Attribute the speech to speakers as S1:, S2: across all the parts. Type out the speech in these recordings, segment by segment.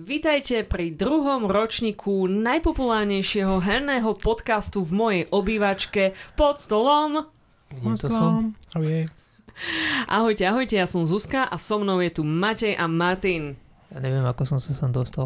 S1: Vítajte pri druhom ročníku najpopulárnejšieho herného podcastu v mojej obývačke Pod stolom. Ahojte, ahojte, ja som Zuzka a so mnou je tu Matej a Martin.
S2: Ja neviem, ako som sa sem dostal.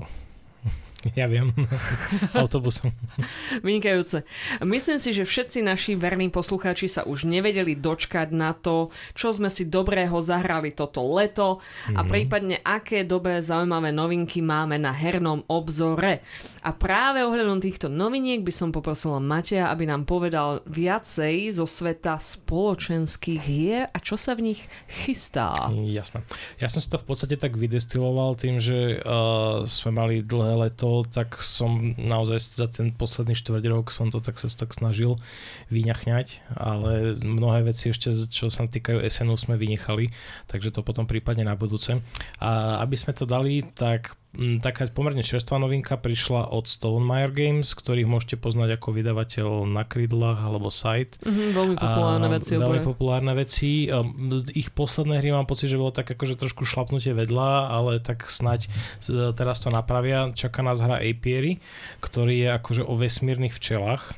S3: Ja viem. Autobusom.
S1: Vynikajúce. Myslím si, že všetci naši verní poslucháči sa už nevedeli dočkať na to, čo sme si dobrého zahrali toto leto a prípadne aké dobré zaujímavé novinky máme na hernom obzore. A práve ohľadom týchto noviniek by som poprosila Mateja, aby nám povedal viacej zo sveta spoločenských hier a čo sa v nich chystá.
S3: Jasné. Ja som si to v podstate tak vydestiloval tým, že sme mali dlhé leto, tak som naozaj za ten posledný štvrť rok som to tak sa tak snažil vyňachňať, ale mnohé veci ešte, čo sa týkajú SNU, sme vynechali, takže to potom prípadne na budúce. A aby sme to dali, tak taká pomerne čerstvá novinka prišla od Stonemaier Games, ktorých môžete poznať ako vydavateľ Na krídlach alebo Side.
S1: Veľmi populárne veci.
S3: Veľmi populárne veci. Ich posledné hry mám pocit, že bolo tak akože trošku šlapnutie vedľa, ale tak snaď teraz to napravia. Čaká nás hra Apiary, ktorý je akože o vesmírnych včelách.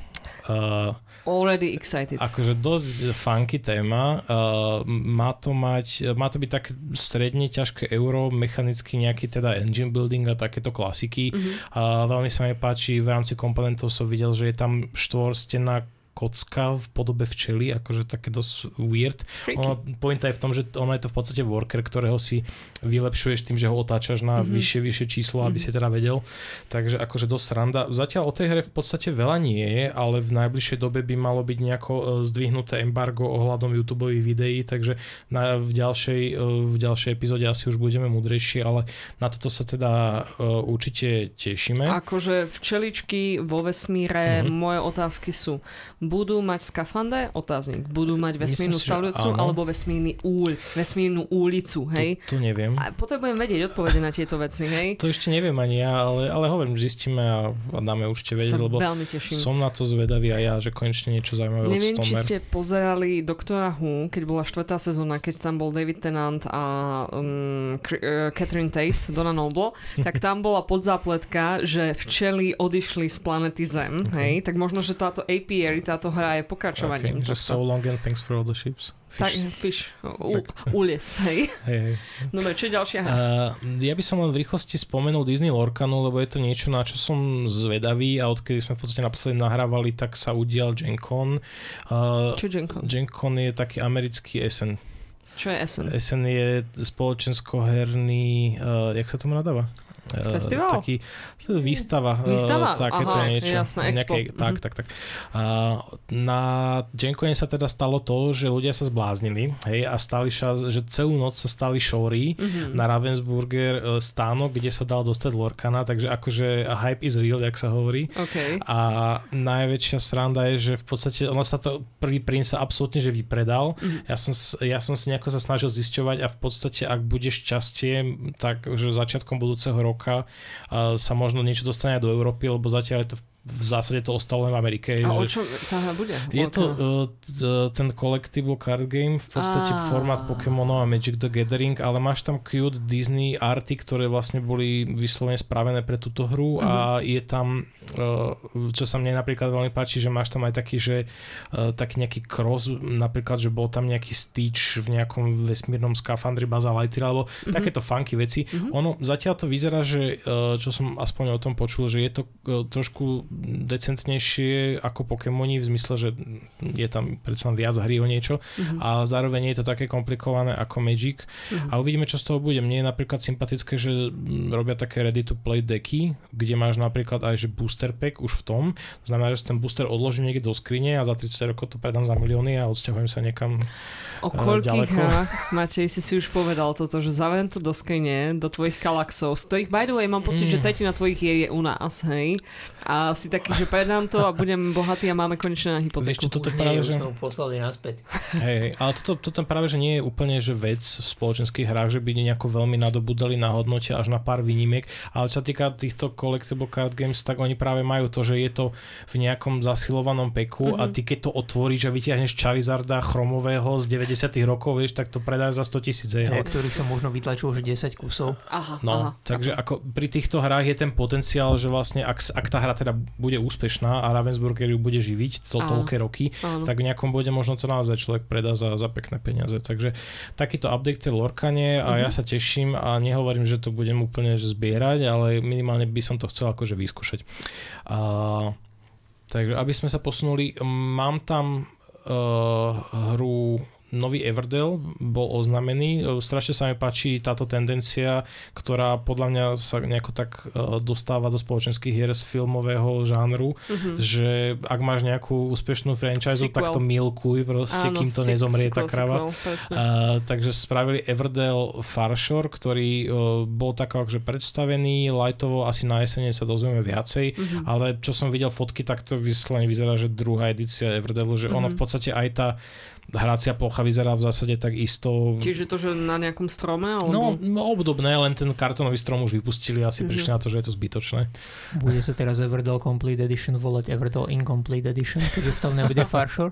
S1: Already excited.
S3: Akože dosť funky téma. Má to byť tak stredne ťažké euro, mechanicky nejaký teda engine building a takéto klasiky. Veľmi sa mi páči, v rámci komponentov som videl, že je tam štvorstená kocka v podobe včely, akože také dosť weird. Pointa je v tom, že ono je to v podstate worker, ktorého si vylepšuješ tým, že ho otáčaš na vyššie číslo, aby si teda vedel. Takže akože dosť sranda. Zatiaľ o tej hre v podstate veľa nie je, ale v najbližšej dobe by malo byť nejako zdvihnuté embargo ohľadom YouTubeových videí, takže v ďalšej epizóde asi už budeme múdrejší, ale na toto sa teda určite tešíme.
S1: Akože včeličky vo vesmíre, moje otázky sú: budú mať skafandre? Otáznik. Budú mať vesmírnu stavľujúcu alebo vesmírnu úlicu, hej?
S3: To neviem.
S1: A potrebujem vedieť odpovede na tieto veci, hej?
S3: To ešte neviem ani ja, ale hovorím, zistíme a dáme určite vedieť, lebo som na to zvedavý a ja, že konečne niečo zaujímavé od Stonemaier.
S1: Neviem, či ste pozerali Doktora Who, keď bola 4. sezóna, keď tam bol David Tennant a Catherine Tate, Donna Noble, tak tam bola podzápletka, že včely odišli z planety Zem, hej? Tak možno, že táto Apiary, táto hra je pokračovaním.
S3: Okay, so long and thanks for all the ships.
S1: Fish. Ulies, hej. Dobre, čo je ďalšia hra?
S3: Ja by som len v rýchlosti spomenul Disney Lorcanu, lebo je to niečo, na čo som zvedavý a odkedy sme v podstate naposledy nahrávali, tak sa udial Gen Con.
S1: Čo je Gen Con?
S3: Gen Con je taký americký SN.
S1: Čo je SN?
S3: SN je spoločensko-herný, jak sa tomu nadáva?
S1: Festival?
S3: Taký výstava? Takéto niečo.
S1: Jasné, expo.
S3: Tak. Na Gencone sa teda stalo to, že ľudia sa zbláznili, hej, a že celú noc sa stali šóry na Ravensburger stánok, kde sa dal dostať Lorcana, takže akože hype is real, jak sa hovorí.
S1: Okay.
S3: A najväčšia sranda je, že v podstate ono sa to prvý print sa absolútne že vypredal. Ja som si nejako sa snažil zisťovať a v podstate, ak bude šťastie, tak že začiatkom budúceho roka sa možno niečo dostane do Európy, lebo zatiaľ je to v zásade to ostalo len v Amerike.
S1: A o čo tá hra bude?
S3: Je to ten collectible card game, v podstate formát Pokémonov a Magic the Gathering, ale máš tam cute Disney arty, ktoré vlastne boli vyslovene spravené pre túto hru a je tam, čo sa mne napríklad veľmi páči, že máš tam aj taký, že taký nejaký cross, napríklad, že bol tam nejaký Stitch v nejakom vesmírnom skafandri Buzz Lightyear, alebo takéto funky veci. Ono zatiaľ to vyzerá, že čo som aspoň o tom počul, že je to trošku decentnejšie ako Pokémoni, v zmysle, že je tam predsa viac hry o niečo a zároveň je to také komplikované ako Magic a uvidíme, čo z toho bude. Mne je napríklad sympatické, že robia také ready to play decky, kde máš napríklad aj že booster pack už v tom, to znamená, že si ten booster odložím niekde do skrine a za 30 rokov to predám za milióny a odsťahujem sa niekam
S1: o koľkých hrách, Matej, si už povedal toto, že zavriem to do skrine, do tvojich galaxov, z ktorých by the way mám pocit, že tretina tvojich je u nás, hej? A si si taký, že predám to a budem bohatý a máme konečne na hypotéku.
S3: Vieš, toto
S2: Už
S3: práve,
S2: nie,
S3: že...
S2: už sme ho poslali naspäť.
S3: Hej, ale toto práve, že nie je úplne že vec v spoločenských hrách, že by nejako veľmi nadobudali na hodnote až na pár výnimiek, ale čo sa týka týchto collectible card games, tak oni práve majú to, že je to v nejakom zasilovanom peku a ty keď to otvoríš a vytiahneš Charizarda chromového z 90 rokov, vieš, tak to predáš za 100 000.
S2: Ktorých som možno vytlačil už 10 kusov.
S1: Aha.
S3: Takže ako pri týchto hrách je ten potenciál, že vlastne ak tá hra teda bude úspešná a Ravensburger ju bude živiť toľké roky, tak v nejakom bode možno to naozaj človek predá za pekné peniaze. Takže takýto update je Lorkane a ja sa teším a nehovorím, že to budem úplne že zbierať, ale minimálne by som to chcel akože vyskúšať. Takže aby sme sa posunuli, mám tam hru nový Everdell bol oznamený. Strašne sa mi páči táto tendencia, ktorá podľa mňa sa nejako tak dostáva do spoločenských hier z filmového žánru, že ak máš nejakú úspešnú franchise, tak to milkuj proste, kým to nezomrie tá krava. Takže spravili Everdell Farshore, ktorý bol tak akože predstavený, lightovo asi na jesene sa dozvieme viacej, ale čo som videl fotky, tak to vyslovene vyzerá, že druhá edícia Everdellu, že ono v podstate aj tá hracia plocha vyzerá v zásade tak isto.
S1: Čiže to, že na nejakom strome? Alebo...
S3: No obdobné, len ten kartónový strom už vypustili a asi prišli na to, že je to zbytočné.
S2: Bude sa teraz Everdell Complete Edition volať Everdell Incomplete Edition, keďže v tom nebude Farshore?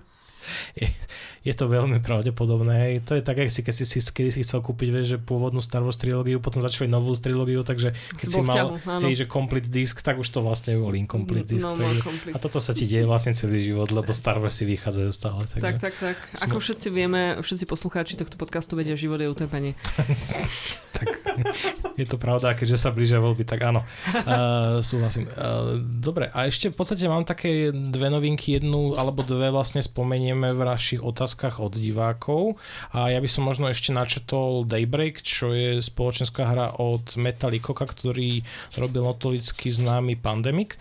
S3: Je to veľmi pravdepodobné. To je tak, keď si chcel kúpiť, vieš, že pôvodnú Star Wars trilógiu, potom začali novú trilógiu, takže keď si mal že complete disk, tak už to vlastne bol incomplete disk. A toto sa ti deje vlastne celý život, lebo Star Wars si vychádzajú stále. Takže...
S1: Tak. Ako všetci vieme, všetci poslucháči tohto podcastu vedia, život je utrpenie.
S3: Tak je to pravda, keďže sa blížia voľby, tak áno. Súhlasím. Dobre, a ešte v podstate mám také dve novinky, jednu alebo dve vlastne spomenieme v našich otázkach od divákov a ja by som možno ešte načetol Daybreak, čo je spoločenská hra od Meta Leacocka, ktorý robil notoricky známy Pandemic.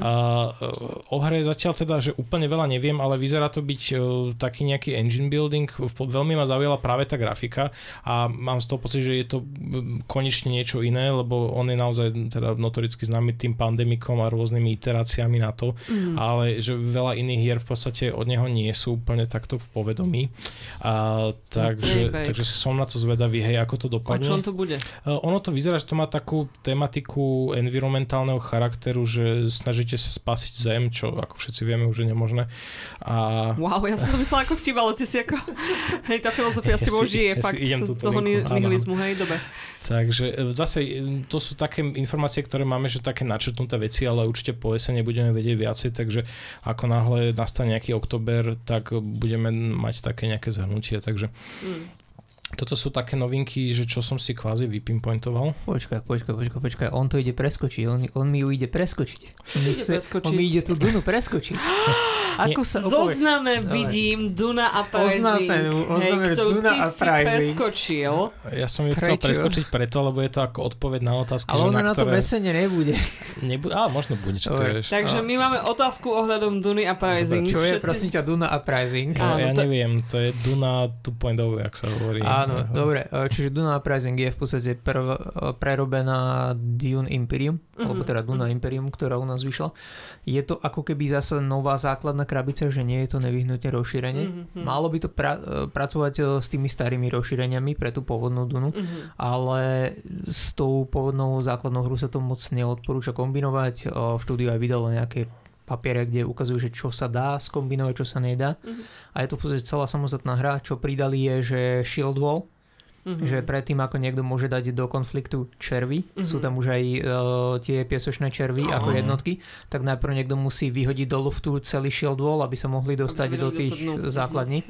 S3: O hre zatiaľ teda, že úplne veľa neviem, ale vyzerá to byť taký nejaký engine building. Veľmi ma zaujala práve tá grafika a mám z toho pocit, že je to konečne niečo iné, lebo on je naozaj teda notoricky známy tým Pandemicom a rôznymi iteráciami na to, ale že veľa iných hier v podstate od neho nie sú úplne takto v povedomí. Takže som na to zvedavý, hej, ako to dopadne.
S1: O čom to bude?
S3: Ono to vyzerá, že to má takú tematiku environmentálneho charakteru, že snažíte sa spasiť Zem, čo ako všetci vieme už je nemožné.
S1: Wow, ja som to myslela ako vtip, ale ty si ako hej, tá filozofia s tebou žije fakt toho nihilizmu, hej, dobre.
S3: Takže zase to sú také informácie, ktoré máme, že také načrtnuté veci, ale určite po jesene budeme vedieť viacej, takže ako náhle nastane nejaký október, tak budeme mať také nejaké zhrnutie, takže toto sú také novinky, že čo som si kvázi vypinpointoval.
S2: Počkaj, on to ide preskočiť, on mi ju ide preskočiť. On mi ide tú Dunu preskočiť. Ako sa
S1: zozname vidím Duna a Pricing.
S2: Oznáme Duna a Pricing.
S1: Preskočil.
S3: Ja som ju chcel preskočiť preto, lebo je to ako odpoveď na otázky.
S2: Ale ona na to besene nebude.
S3: Ale možno bude, čo ty vieš.
S1: Takže my máme otázku ohľadom Duny a Pricing.
S2: Čo je, prosím ťa, Duna a Pricing?
S3: Ja neviem, to je Duna 2.0, jak sa hovorí.
S2: Áno, dobre. Čiže Duna Uprising je v podstate prerobená Dune Imperium, alebo teda Duna Imperium, ktorá u nás vyšla. Je to ako keby zase nová základná krabica, že nie je to nevyhnutne rozšírenie. Malo by to pracovať s tými starými rozšíreniami pre tú pôvodnú Dunu, ale s tou pôvodnou základnou hru sa to moc neodporúča kombinovať. Štúdio aj vydalo nejaké papiere, kde ukazujú, že čo sa dá skombinovať, čo sa nedá. A je to v podstate celá samostatná hra. Čo pridali je, že Shield Wall, že predtým, ako niekto môže dať do konfliktu červy, sú tam už aj tie piesočné červy ako jednotky, tak najprv niekto musí vyhodiť do luftu celý Shield Wall, aby sa mohli dostať do tých základní.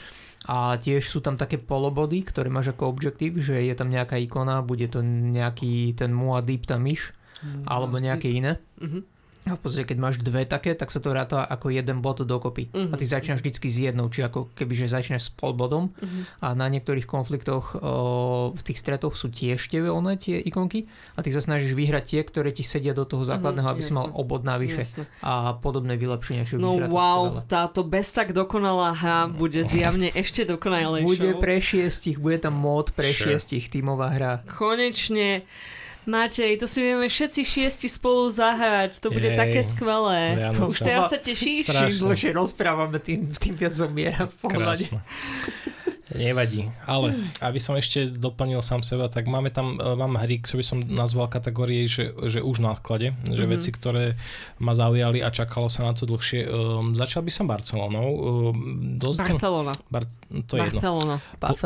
S2: A tiež sú tam také polobody, ktoré máš ako objektív, že je tam nejaká ikona, bude to nejaký ten Muad'Dib tá myš, alebo nejaké iné. A v podstate, keď máš dve také, tak sa to ráta ako jeden bod dokopy. A ty začínaš vždycky s jednou, či ako kebyže začínaš s polbodom. A na niektorých konfliktoch v tých stretoch sú tiež tie ikonky a ty sa snažíš vyhrať tie, ktoré ti sedia do toho základného, aby si mal obod navyše. A podobné vylepšenia.
S1: No wow, táto bez tak dokonalá hra bude zjavne ešte dokonalejšou.
S2: Bude pre 6, bude tam mód pre 6 tímová hra.
S1: Konečne Matej, to si vieme všetci 6 spolu zahrať. To bude také skvelé.
S3: Vianoce.
S1: Už teraz sa tešíš?
S2: Čím dlhšie rozprávame, tým viac zomiera v pohľade.
S3: Nevadí. Ale aby som ešte doplnil sám seba, tak mám hry, čo by som nazval kategórie, že už na odklade, že veci, ktoré ma zaujali a čakalo sa na to dlhšie. Začal by som Barcelonou.
S1: Barcelona.
S3: To je jedno.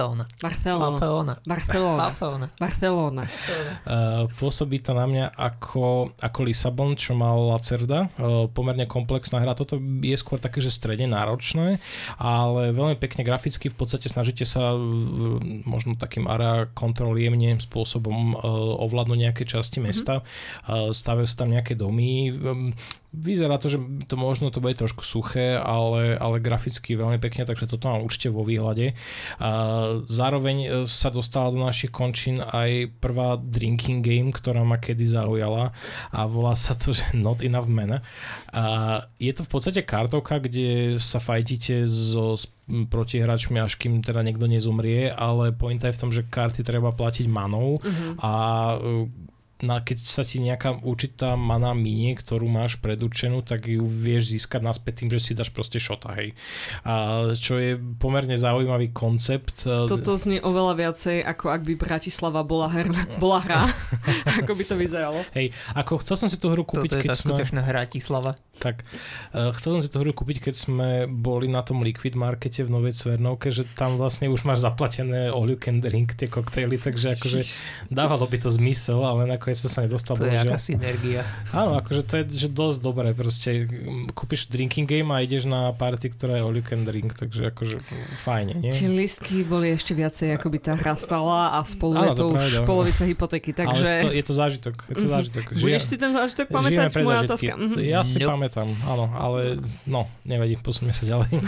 S1: Barcelona.
S3: Pôsobí to na mňa ako Lisabon, čo mal Lacerda. Pomerne komplexná hra. Toto je skôr také, že stredne náročné, ale veľmi pekne graficky v podstate snažíte sa možno takým area control jemným spôsobom ovládnuť nejaké časti mesta. Stavajú sa tam nejaké domy. Vyzerá to, že to možno to bude trošku suché, ale graficky veľmi pekne, takže toto mám určite vo výhľade. Zároveň sa dostala do našich končín aj prvá drinking game, ktorá ma kedy zaujala a volá sa to, že Not Enough Men. Je to v podstate kartovka, kde sa fajtíte so protihráčmi, až kým teda niekto nezomrie, ale pointa je v tom, že karty treba platiť manou a keď sa ti nejaká určitá mana minie, ktorú máš predurčenú, tak ju vieš získať naspäť tým, že si dáš proste šota, hej. A čo je pomerne zaujímavý koncept.
S1: Toto znie oveľa viacej, ako ak by Bratislava bola hra. Ako by to vyzeralo.
S3: Hej, ako chcel som si tú hru kúpiť,
S2: keď sme... Toto je tá skutočná Bratislava.
S3: Tak, chcel som si tú hru kúpiť, keď sme boli na tom Liquid Markete v Novej Cvernovke, že tam vlastne už máš zaplatené all you can drink, tie koktejly, takže akože dávalo by to zmysel, ale nakoniec sa nedostal.
S2: To je aká synergia.
S3: Áno, akože to je že dosť dobré, proste kúpiš drinking game a ideš na party, ktorá je all you can drink, takže akože fajne, nie?
S1: Čiže lístky boli ešte viacej, ako by tá hra stala a spolu je to už polovica hypotéky, takže...
S3: Ale je to zážitok.
S1: Budeš si ten zážitok pamätať? Moja otázka.
S3: Ja si pamätám, áno, ale nevadí, posunieme sa ďalej.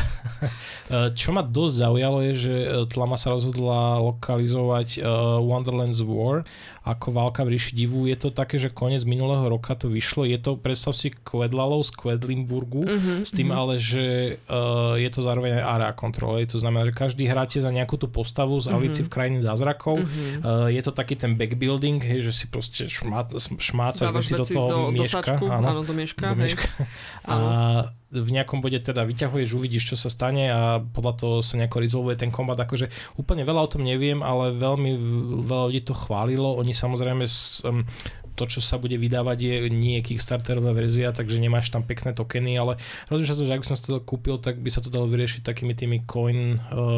S3: Čo ma dosť zaujalo je, že Tlama sa rozhodla lokalizovať Wonderland's War ako válka v ríši divu. Je to také, že koniec minulého roka to vyšlo. Je to, predstav si, Quedlalov z Quedlinburgu, s tým ale, že je to zároveň aj area control. To znamená, že každý hráte za nejakú tú postavu z Alici v krajine zázrakov. Je to taký ten backbuilding, hej, že si proste šmácaš veci do toho mieška.
S1: Áno, do mieška.
S3: A v nejakom bode teda vyťahuješ, uvidíš, čo sa stane a podľa toho sa nejako resolvuje ten kombat. Akože úplne veľa o tom neviem, ale veľmi veľa ľudí to chválilo. Oni samozrejme to, čo sa bude vydávať, je nie Kickstarterová verzia, takže nemáš tam pekné tokeny, ale rozumiem, že ak by som si to kúpil, tak by sa to dalo vyriešiť takými tými coin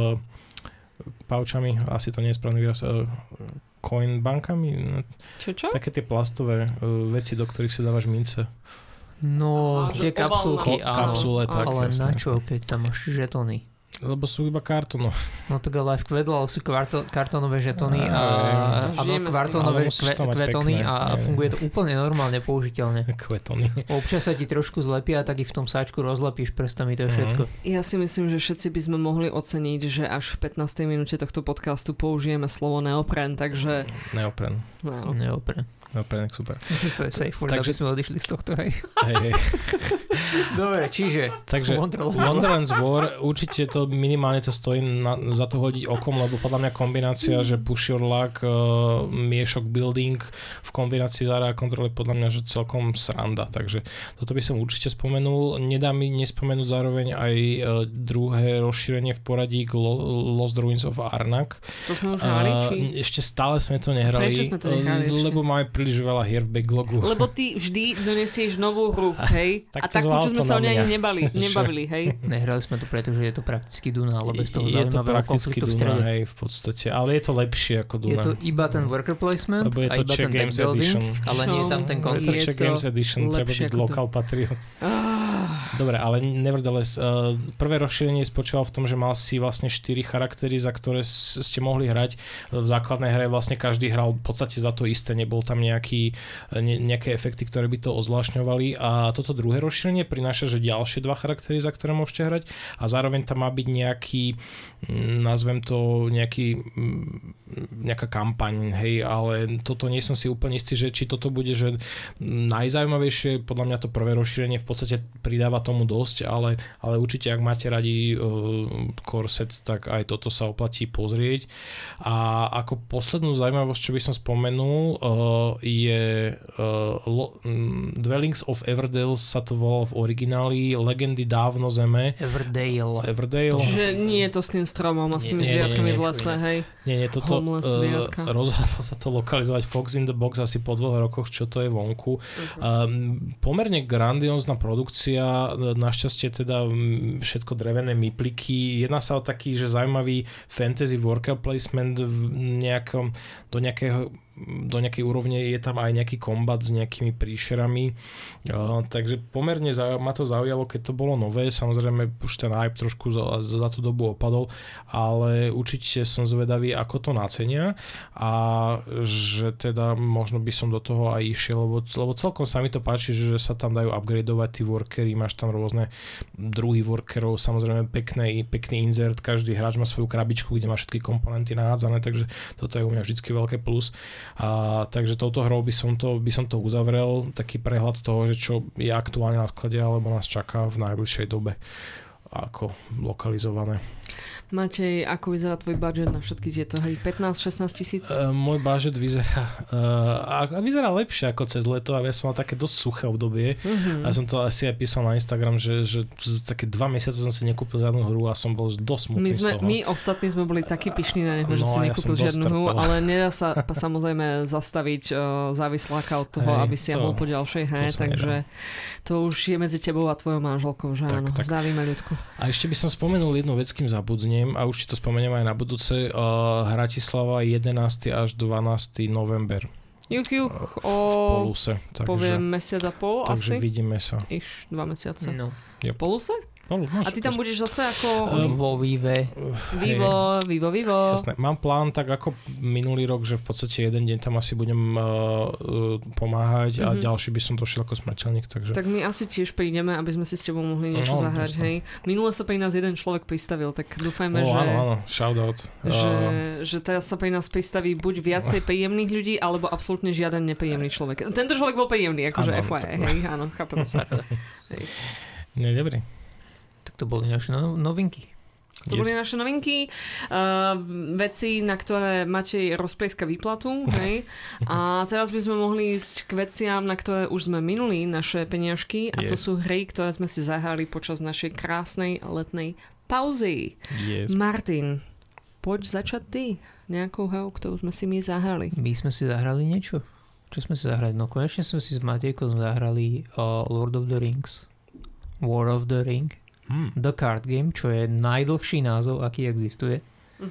S3: pouchami, asi to nie je správny výraz, coin bankami.
S1: Čo?
S3: Také tie plastové veci, do ktorých si dávaš mince.
S2: No, tie kapsulky, áno,
S3: kapsule, tak,
S2: ale
S3: jasne,
S2: na čo, keď tam máš žetóny?
S3: Lebo sú iba kartónov.
S2: No tak ale aj v Quedlal sú kartónové žetóny a kartónové kvetóny a funguje to úplne normálne použiteľne.
S3: Kvetóny.
S2: Občas sa ti trošku zlepia, tak i v tom sáčku rozlepíš prstami, to je všetko.
S1: Ja si myslím, že všetci by sme mohli oceniť, že až v 15. minúte tohto podcastu použijeme slovo neopren, takže...
S3: Neopren.
S1: No.
S2: Neopren.
S3: Neopren, super.
S2: To je safe word, aby sme odišli z tohto, hej.
S3: Hej.
S2: Dobre, čiže
S3: Wonderland's War, určite to minimálne to stojí za to hodiť okom, lebo podľa mňa kombinácia, že push your luck, miešok building v kombinácii z area control je podľa mňa že celkom sranda, takže toto by som určite spomenul. Nedá mi nespomenúť zároveň aj druhé rozšírenie v poradí Lost Ruins of Arnak.
S1: To sme už hrali, či?
S3: Ešte stále sme to nehrali.
S1: Prečo sme to nehrali ešte?
S3: Lebo máme príliš veľa hier v backlogu.
S1: Lebo ty vždy donesieš novú hru, hej? A takú, čo sme sa o nej ani nebavili, hej?
S2: Nehrali sme to, pretože je to prakticky Duna, ale bez toho zaujímavého konfliktu v strede.
S3: Hej, v podstate, ale je to lepšie ako Duna.
S2: Je to iba ten worker placement a iba ten deck building, ale nie je tam ten konflikt.
S3: Je to Games Edition, treba byť local patriot. Dobre, ale nevertheless, prvé rozšírenie spočívalo v tom, že mal si vlastne 4 charaktery, za ktoré ste mohli hrať. V základnej hre vlastne každý hral v podstate za to isté, nebol tam nejaké efekty, ktoré by to ozvlášňovali a toto druhé rozšírenie prináša, že ďalšie 2 charaktery, za ktoré môžete hrať a zároveň tam má byť nejaký, nazvem to nejaký nejaká kampaň, hej, ale toto nie som si úplne istý, že či toto bude, že najzaujímavejšie, podľa mňa to prvé rozšírenie v podstate pridáva tomu dosť, ale určite, ak máte radi core set, tak aj toto sa oplatí pozrieť. A ako poslednú zaujímavosť, čo by som spomenul, je Dwellings of Everdale sa to volalo v origináli, Legendy dávno zeme. Everdale.
S1: Čiže nie je to s tým stromom a s tými zvieratkami v lese, hej?
S3: Nie, toto rozhodlo sa to lokalizovať Fox in the Box asi po 2 rokoch, čo to je vonku. Pomerne grandiózna produkcia, našťastie teda všetko drevené mypliky. Jedná sa o taký, že zaujímavý fantasy worker placement do nejakej úrovne je tam aj nejaký kombat s nejakými príšerami. Takže pomerne ma to zaujalo, keď to bolo nové. Samozrejme už ten hype trošku za tú dobu opadol, ale určite som zvedavý, ako to nacenia a že teda možno by som do toho aj išiel, lebo celkom sa mi to páči, že sa tam dajú upgradeovať tí workery, máš tam rôzne druhy workerov, samozrejme pekný insert, každý hráč má svoju krabičku, kde má všetky komponenty nahádzané, takže toto je u mňa vždycky veľké plus. A takže touto hrou by som to uzavrel, taký prehľad toho, že čo je aktuálne na sklade alebo nás čaká v najbližšej dobe ako lokalizované.
S1: Matej, ako vyzerá tvoj budget na všetky tieto hry? 15-16 tisíc?
S3: Môj budget vyzerá lepšie ako cez leto a ja som mal také dosť suché obdobie a som to asi aj písal na Instagram, že také 2 mesiace som si nekúpil žiadnu hru a som bol dosť smutný z toho.
S1: My ostatní sme boli takí pyšní na neho, že si nekúpil žiadnu hru, ale nedá sa samozrejme zastaviť závisláka od toho, aby si bol po ďalšej hre, takže to už je medzi tebou a tvojou manželkou, že áno. Zdravíme ľudku.
S3: A ešte by som spomenul jednu vec, kým zabudnem, a už to spomeniem aj na budúce, Bratislava 11. až 12. november.
S1: V
S3: Poluse.
S1: Poviem mesiac a pol
S3: takže
S1: asi.
S3: vidíme sa.
S1: 2 mesiace.
S2: No.
S1: V Poluse? A ty tam budeš zase ako...
S2: Vo Vive.
S1: Vivo.
S3: Jasné. Mám plán tak ako minulý rok, že v podstate jeden deň tam asi budem pomáhať a ďalší by som došiel ako smrteľník. Takže...
S1: Tak my asi tiež prídeme, aby sme si s tebou mohli niečo zahrať. Hej. Minule sa pri nás jeden človek pristavil, tak dúfajme, že...
S3: Áno, shoutout.
S1: Že teraz sa pri nás pristaví buď viacej príjemných ľudí, alebo absolútne žiaden nepríjemný človek. Tento človek bol príjemný, akože FYI. Hej, áno, chápeme sa.
S3: Nie, dobrý.
S2: To boli naše novinky.
S1: Boli naše novinky, veci, na ktoré Matej rozplieska výplatu, hej. A teraz by sme mohli ísť k veciam, na ktoré už sme minuli naše peniažky a to sú hry, ktoré sme si zahrali počas našej krásnej letnej pauzy.
S3: Yes.
S1: Martin, poď začať ty nejakou hrou, ktorú sme si my zahrali.
S2: My sme si zahrali niečo? Čo sme si zahrali? No konečne sme si s Matejkom zahrali Lord of the Rings, War of the Ring, The Card Game, čo je najdlhší názov, aký existuje.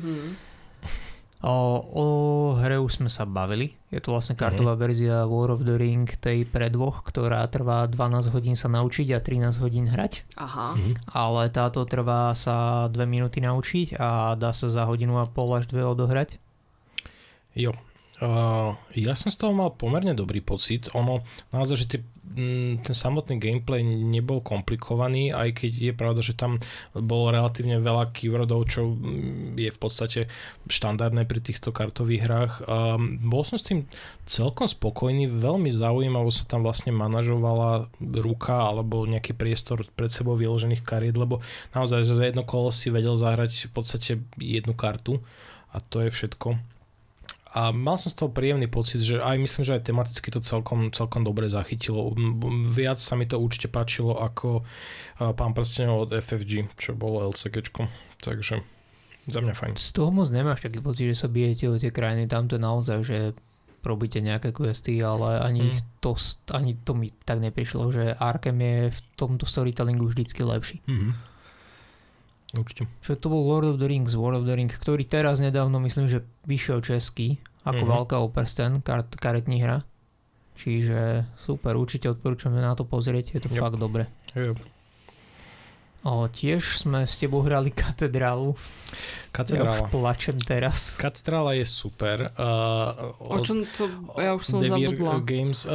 S2: O hre už sme sa bavili. Je to vlastne kartová verzia War of the Ring, tej pre dvoch, ktorá trvá 12 hodín sa naučiť a 13 hodín hrať.
S1: Aha.
S2: Ale táto trvá sa 2 minúty naučiť a dá sa za 1,5 až 2 odohrať.
S3: Jo. Ja som z toho mal pomerne dobrý pocit. Ono, naozaj, že ten samotný gameplay nebol komplikovaný, aj keď je pravda, že tam bolo relatívne veľa keywordov, čo je v podstate štandardné pri týchto kartových hrách. Bol som s tým celkom spokojný, veľmi zaujímavo sa tam vlastne manažovala ruka alebo nejaký priestor pred sebou vyložených kariet, lebo naozaj za jedno kolo si vedel zahrať v podstate jednu kartu a to je všetko. A mal som z toho príjemný pocit, že aj myslím, že aj tematicky to celkom dobre zachytilo. Viac sa mi to určite páčilo ako Pán prstenov od FFG, čo bolo LCGčko. Takže za mňa fajn. Z
S2: toho moc nemáš taký pocit, že sa bijete o tie krajiny. Tam to je naozaj, že robíte nejaké questy, ale ani to mi tak neprišlo, že Arkham je v tomto storytellingu vždycky lepší.
S3: Určite.
S2: Čo to bol Lord of the Rings, War of the Ring, ktorý teraz nedávno myslím, že vyšiel český, ako Válka o prsten, karetní hra. Čiže super, určite odporúčame na to pozrieť, je to fakt dobre. Tiež sme s tebou hrali Katedrálu. Ja už plačem teraz.
S3: Katedrála je super.
S1: O čom to? Ja už som zabudla.
S3: Games.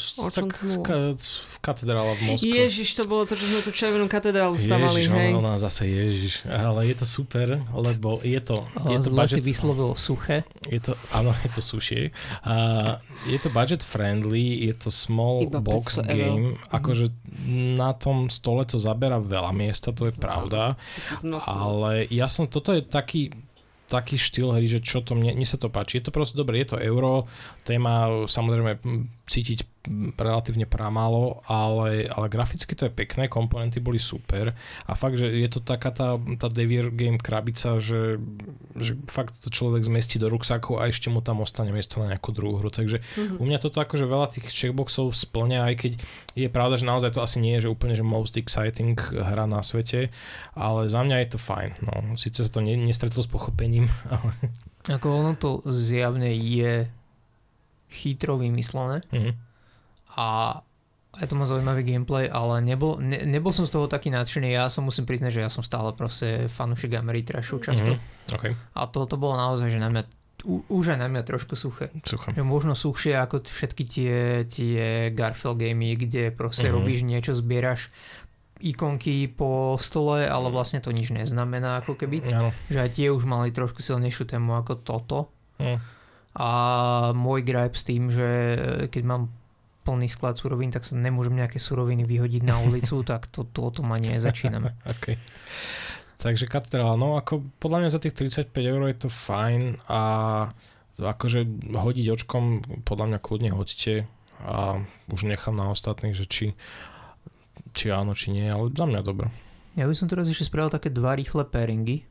S3: V Katedrála v Moskve.
S1: Ježiš, to bolo to, čo sme tú červenú katedrálu stavali.
S3: Ježiš, ona zase Ježiš. Ale je to super, lebo je to
S2: zle si vyslovil suché.
S3: Áno, je to sušie. Je to budget friendly, je to small box game. Akože na tom stole to zabera veľa miesta, to je pravda. Ale toto je taký štýl hry, že čo to mne sa to páči. Je to proste dobre, je to euro, téma samozrejme cítiť relatívne pramálo, ale graficky to je pekné, komponenty boli super a fakt, že je to taká tá Devir Game krabica, že fakt to človek zmestí do ruksaku a ešte mu tam ostane miesto na nejakú druhú hru, takže u mňa toto akože veľa tých checkboxov splňa, aj keď je pravda, že naozaj to asi nie je, že úplne že most exciting hra na svete, ale za mňa je to fajn, no, síce sa to nestretlo s pochopením, ale...
S2: Ako ono to zjavne je chytro vymyslené a aj to má zaujímavý gameplay, ale nebol som z toho taký nadšený. Ja sa musím priznať, že ja som stále proste fanúšik Ameritrashu často.
S3: Okay.
S2: A to bolo naozaj, že na mňa už aj na mňa trošku suché. Že možno suchšie ako všetky tie Garfield gamey, kde proste robíš niečo, zbieraš ikonky po stole, ale vlastne to nič neznamená ako keby. Že aj tie už mali trošku silnejšiu tému ako toto. A môj gripe s tým, že keď mám plný sklad surovín, tak sa nemôžem nejaké suroviny vyhodiť na ulicu, tak to ma nezačíname.
S3: Okay. Takže Katedrála, no ako podľa mňa za tých 35 € je to fajn a akože hodiť očkom podľa mňa kľudne hoďte a už nechám na ostatných, že či áno, či nie, ale za mňa dobre.
S2: Ja by som teraz ešte spravil také 2 rýchle pairingy.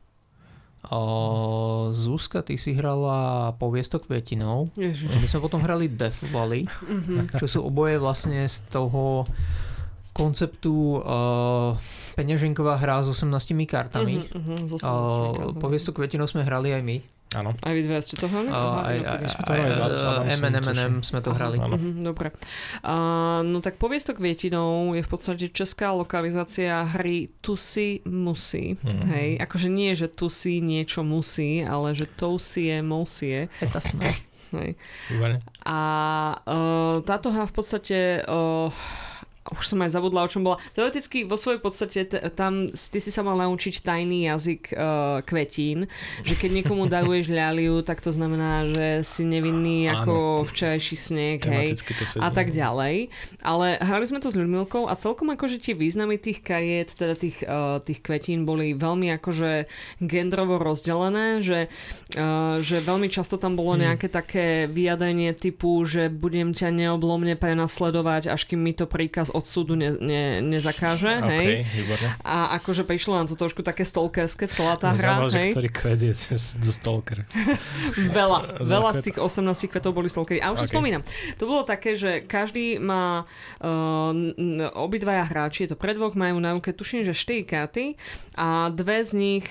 S2: Zuzka, ty si hrala Poviestok Kvietinov. My sme potom hrali Death Valley, čo sú oboje vlastne z toho konceptu peňaženková hra s 18 kartami. Poviestok Kvietinov sme hrali aj my.
S3: Áno.
S1: Aj vy dve ste to hrali?
S2: M&M sme to hrali.
S1: Dobre. No tak Poviestok Kvietinov je v podstate česká lokalizácia hry Tu si musí. Hej, akože nie, že tu si niečo musí, ale že to si je mousie.
S2: Eta sme.
S1: Hej. A táto hra v podstate... už som aj zabudla, o čom bola. Teoreticky vo svojej podstate tam ty si sa mal naučiť tajný jazyk kvetín, že keď niekomu daruješ ľaliu, tak to znamená, že si nevinný ako včerajší sneh, hej, a tak ďalej. Ale hrali sme to s Ľudmilkou a celkom akože tie významy tých kariet, teda tých kvetín boli veľmi akože gendrovo rozdelené, že veľmi často tam bolo nejaké také vyjadrenie typu, že budem ťa neoblomne prenasledovať, až kým mi to príkaz od súdu nezakáže, hej. A akože prišlo nám to trošku také stalkerské, celá tá hra, hej.
S3: Ktorý kvet je stalker.
S1: Veľa z tých 18 kvetov boli stalkery. A už si spomínam, to bolo také, že každý má obidvaja hráči, je to pre dvoch, majú na ruke, tuším, že 4 karty a 2 z nich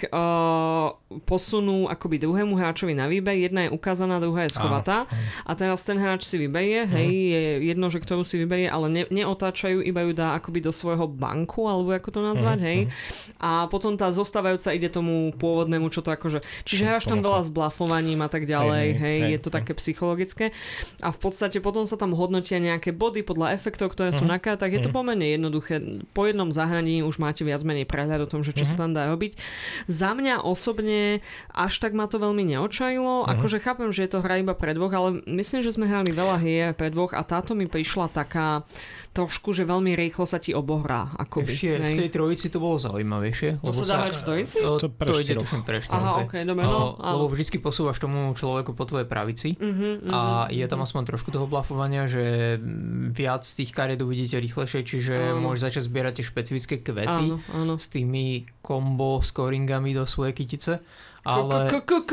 S1: posunú akoby druhému hráčovi na výber, jedna je ukázaná, druhá je schovatá a teraz ten hráč si vyberie, hej, je jedno, že ktorú si vyberie, ale neotáčajú, iba ju dá akoby do svojho banku, alebo ako to nazvať, hej. A potom tá zostávajúca ide tomu pôvodnému, čo to akože... Čiže hráš tam veľa s blafovaním a tak ďalej, hej, je to také psychologické. A v podstate potom sa tam hodnotia nejaké body podľa efektov, ktoré sú na kartách. Je to pomerne jednoduché. Po jednom zahraní už máte viac menej prehľad o tom, že čo sa tam dá robiť. Za mňa osobne až tak ma to veľmi neočajilo. Akože chápem, že je to hra iba pre dvoch, ale myslím, že sme hrali veľa hier pre dvoch a táto mi prišla taká trošku, že veľmi rýchlo sa ti obohrá. Akoby,
S2: ešte v tej trojici to bolo zaujímavejšie.
S1: To sa dá hrať v trojici?
S2: To ide tuším pre 4.
S1: Aha, okej, dobre.
S2: Lebo vždycky posúvaš tomu človeku po tvojej pravici a je tam aspoň trošku toho blafovania, že viac tých kariet uvidíte rýchlejšie, čiže môžeš začať zbierať tie špecifické kvety s tými combo scoringami do svojej kytice. Ale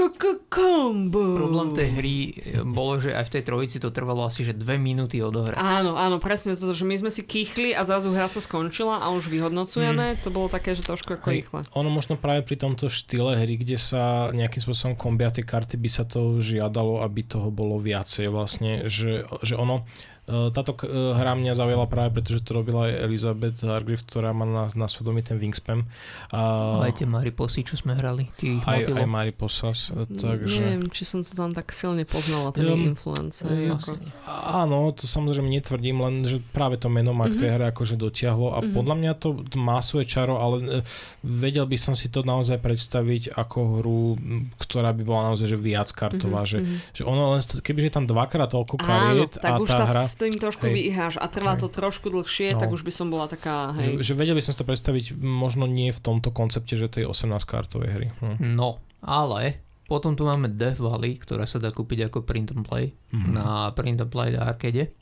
S2: problém tej hry bolo, že aj v tej trojici to trvalo asi že 2 minúty odohrať.
S1: Áno, presne toto, že my sme si kýchli a zrazu hra sa skončila a už vyhodnocujeme. To bolo také, že trošku ako rýchle.
S3: Ono možno práve pri tomto štýle hry, kde sa nejakým spôsobom kombia tie karty, by sa to žiadalo, aby toho bolo viacej vlastne, že ono Táto hra mňa zaujala práve preto, že to robila aj Elizabeth Hargrave, ktorá má na svedomí ten Wingspan.
S2: Aj tie Mariposy, čo sme hrali.
S3: Aj Mariposas. Takže...
S1: Neviem, či som to tam tak silne poznala, ten influence.
S3: Áno, to samozrejme netvrdím, len že práve to meno ma k tej hre akože dotiahlo a podľa mňa to má svoje čaro, ale vedel by som si to naozaj predstaviť ako hru, ktorá by bola naozaj že viac kartová, že ono len, kebyže tam dvakrát toľko kariet
S1: tak
S3: a
S1: už
S3: tá
S1: sa
S3: hra...
S1: s tým trošku vyháš a trvá to trošku dlhšie, tak už by som bola taká, hej.
S3: Že vedel by som si to predstaviť možno nie v tomto koncepte, že tej 18 kartovej hry.
S2: No, ale potom tu máme Death Valley, ktorá sa dá kúpiť ako print and play na print and play na arcade.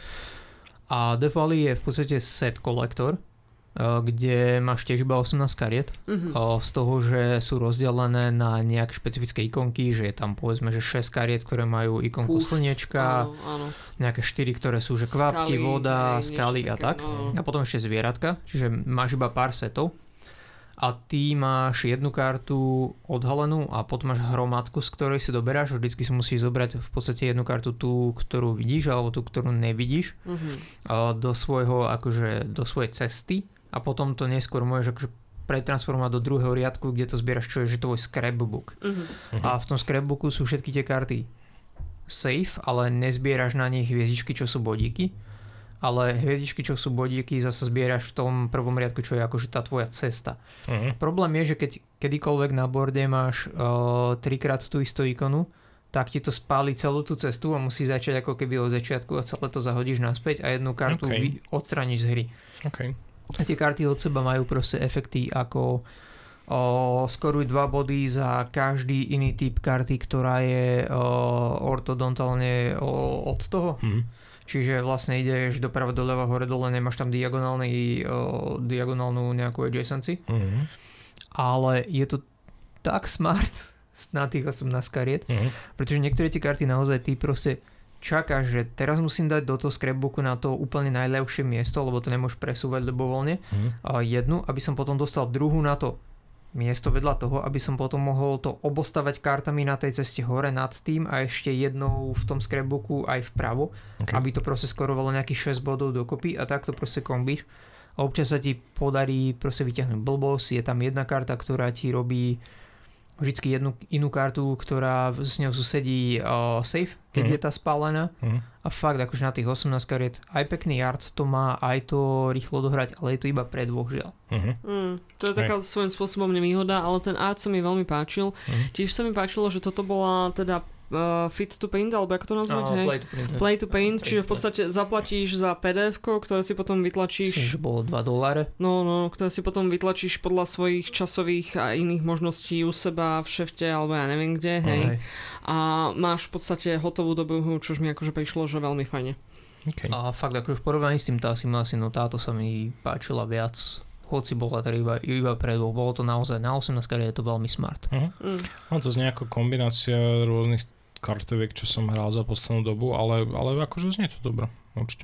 S2: A Death Valley je v podstate set collector, kde máš tiež iba 18 kariet, z toho, že sú rozdelené na nejaké špecifické ikonky, že je tam povedzme, že 6 kariet, ktoré majú ikonku slniečka, nejaké 4, ktoré sú že kvapky, voda, skaly a tak. A potom ešte zvieratka, čiže máš iba pár setov. A ty máš jednu kartu odhalenú a potom máš hromadku, z ktorej si doberáš. Vždycky si musíš zobrať v podstate jednu kartu, tú, ktorú vidíš, alebo tú, ktorú nevidíš, do svojej cesty. A potom to neskôr môžeš akože pretransformovať do druhého riadku, kde to zbieraš, čo je že tvoj scrapbook. A v tom scrapbooku sú všetky tie karty safe, ale nezbieraš na nich hviezdičky, čo sú bodíky. Ale hviezdičky, čo sú bodíky, zase zbieraš v tom prvom riadku, čo je akože tá tvoja cesta. Problém je, že keď kedykoľvek na borde máš 3-krát tú istú ikonu, tak ti to spáli celú tú cestu a musí začať ako keby od začiatku a celé to zahodíš naspäť a jednu kartu odstraníš z hry. A tie karty od seba majú proste efekty ako skoruj 2 body za každý iný typ karty, ktorá je ortodontálne od toho. Čiže vlastne ideš doprava, doľava, hore, dole, nemáš tam diagonálnu nejakú adjacency. Ale je to tak smart na tých 18 kariet, pretože niektoré tie karty naozaj ty proste čakáš, že teraz musím dať do toho scrapbooku na to úplne najľahšie miesto, lebo to nemôžeš presúvať ľubovoľne. Jednu, aby som potom dostal druhú na to miesto vedľa toho, aby som potom mohol to obostavať kartami na tej ceste hore nad tým a ešte jednou v tom scrapbooku aj vpravo, aby to proste skorovalo nejakých 6 bodov dokopy a takto proste kombíš. A občas sa ti podarí proste vyťahnuť blbosť, je tam jedna karta, ktorá ti robí vždycky jednu inú kartu, ktorá s ňou susedí safe, keď je tá spálená. A fakt, akože na tých 18 kariet aj pekný art to má, aj to rýchlo dohrať, ale je to iba pre dvoch žiaľ.
S1: To je taká svojím spôsobom nevýhoda, ale ten art sa mi veľmi páčil. Tiež sa mi páčilo, že toto bola teda fit to paint, alebo ako to nazvať? Play to paint, čiže v podstate zaplatíš za PDF-ko, ktoré si potom vytlačíš.
S2: Myslím, že bolo $2.
S1: No, ktoré si potom vytlačíš podľa svojich časových a iných možností u seba v šefte, alebo ja neviem kde, hej. A máš v podstate hotovú dobu, čož mi akože prišlo, že veľmi fajne.
S2: A fakt, akože v porovnaní s tým no táto sa mi páčila viac. Hoci bola teda iba pre dvoch, bolo to naozaj na 18 kariet, je to veľmi smart.
S3: No to znie ako kombinácia rôznych kartoviek, čo som hral za poslednú dobu, ale akože znie to dobré, určite.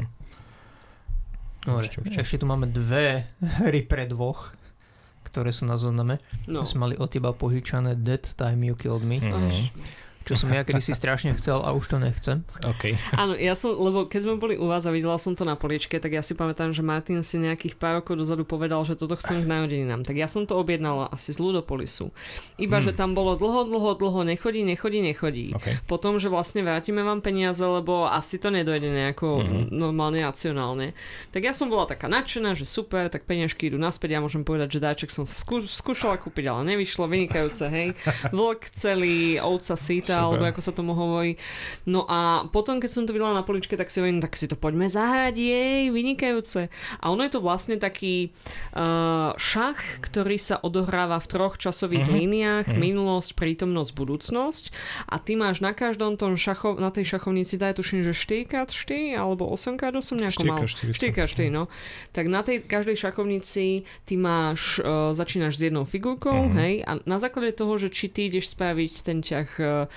S2: Určite. Ešte tu máme 2 hry pre dvoch, ktoré sú na zozname. Sme mali od teba požičané Dead Time You Killed Me. Čo som ja kedysi strašne chcel a už to nechcem.
S1: Áno, lebo keď sme boli u vás a videla som to na poličke, tak ja si pamätám, že Martin si nejakých pár rokov dozadu povedal, že toto chcem k narodeninám. Tak ja som to objednala asi z Ludopolisu. Iba, že tam bolo dlho, nechodí. Potom, že vlastne vrátime vám peniaze, lebo asi to nedojde nejako normálne, racionálne. Tak ja som bola taká nadšená, že super, tak peniažky idú naspäť, ja môžem povedať, že dáček som sa skúšala kúpiť, ale nevyšlo, vynikajúce, hej. Vlk celý, ovca síta, alebo ako sa tomu hovorí. No a potom, keď som to videla na poličke, tak si hovorím, tak si to poďme zahrať, vynikajúce. A ono je to vlastne taký šach, ktorý sa odohráva v 3 časových líniách, minulosť, prítomnosť, budúcnosť. A ty máš na každom tom na tej šachovnici, daj tuším, že 4x4 alebo 8x8 nejako mal. 4x4, no. Tak na tej každej šachovnici ty máš, začínaš s jednou figurkou, hej, a na základe toho, že či ty ideš spraviť ten ťah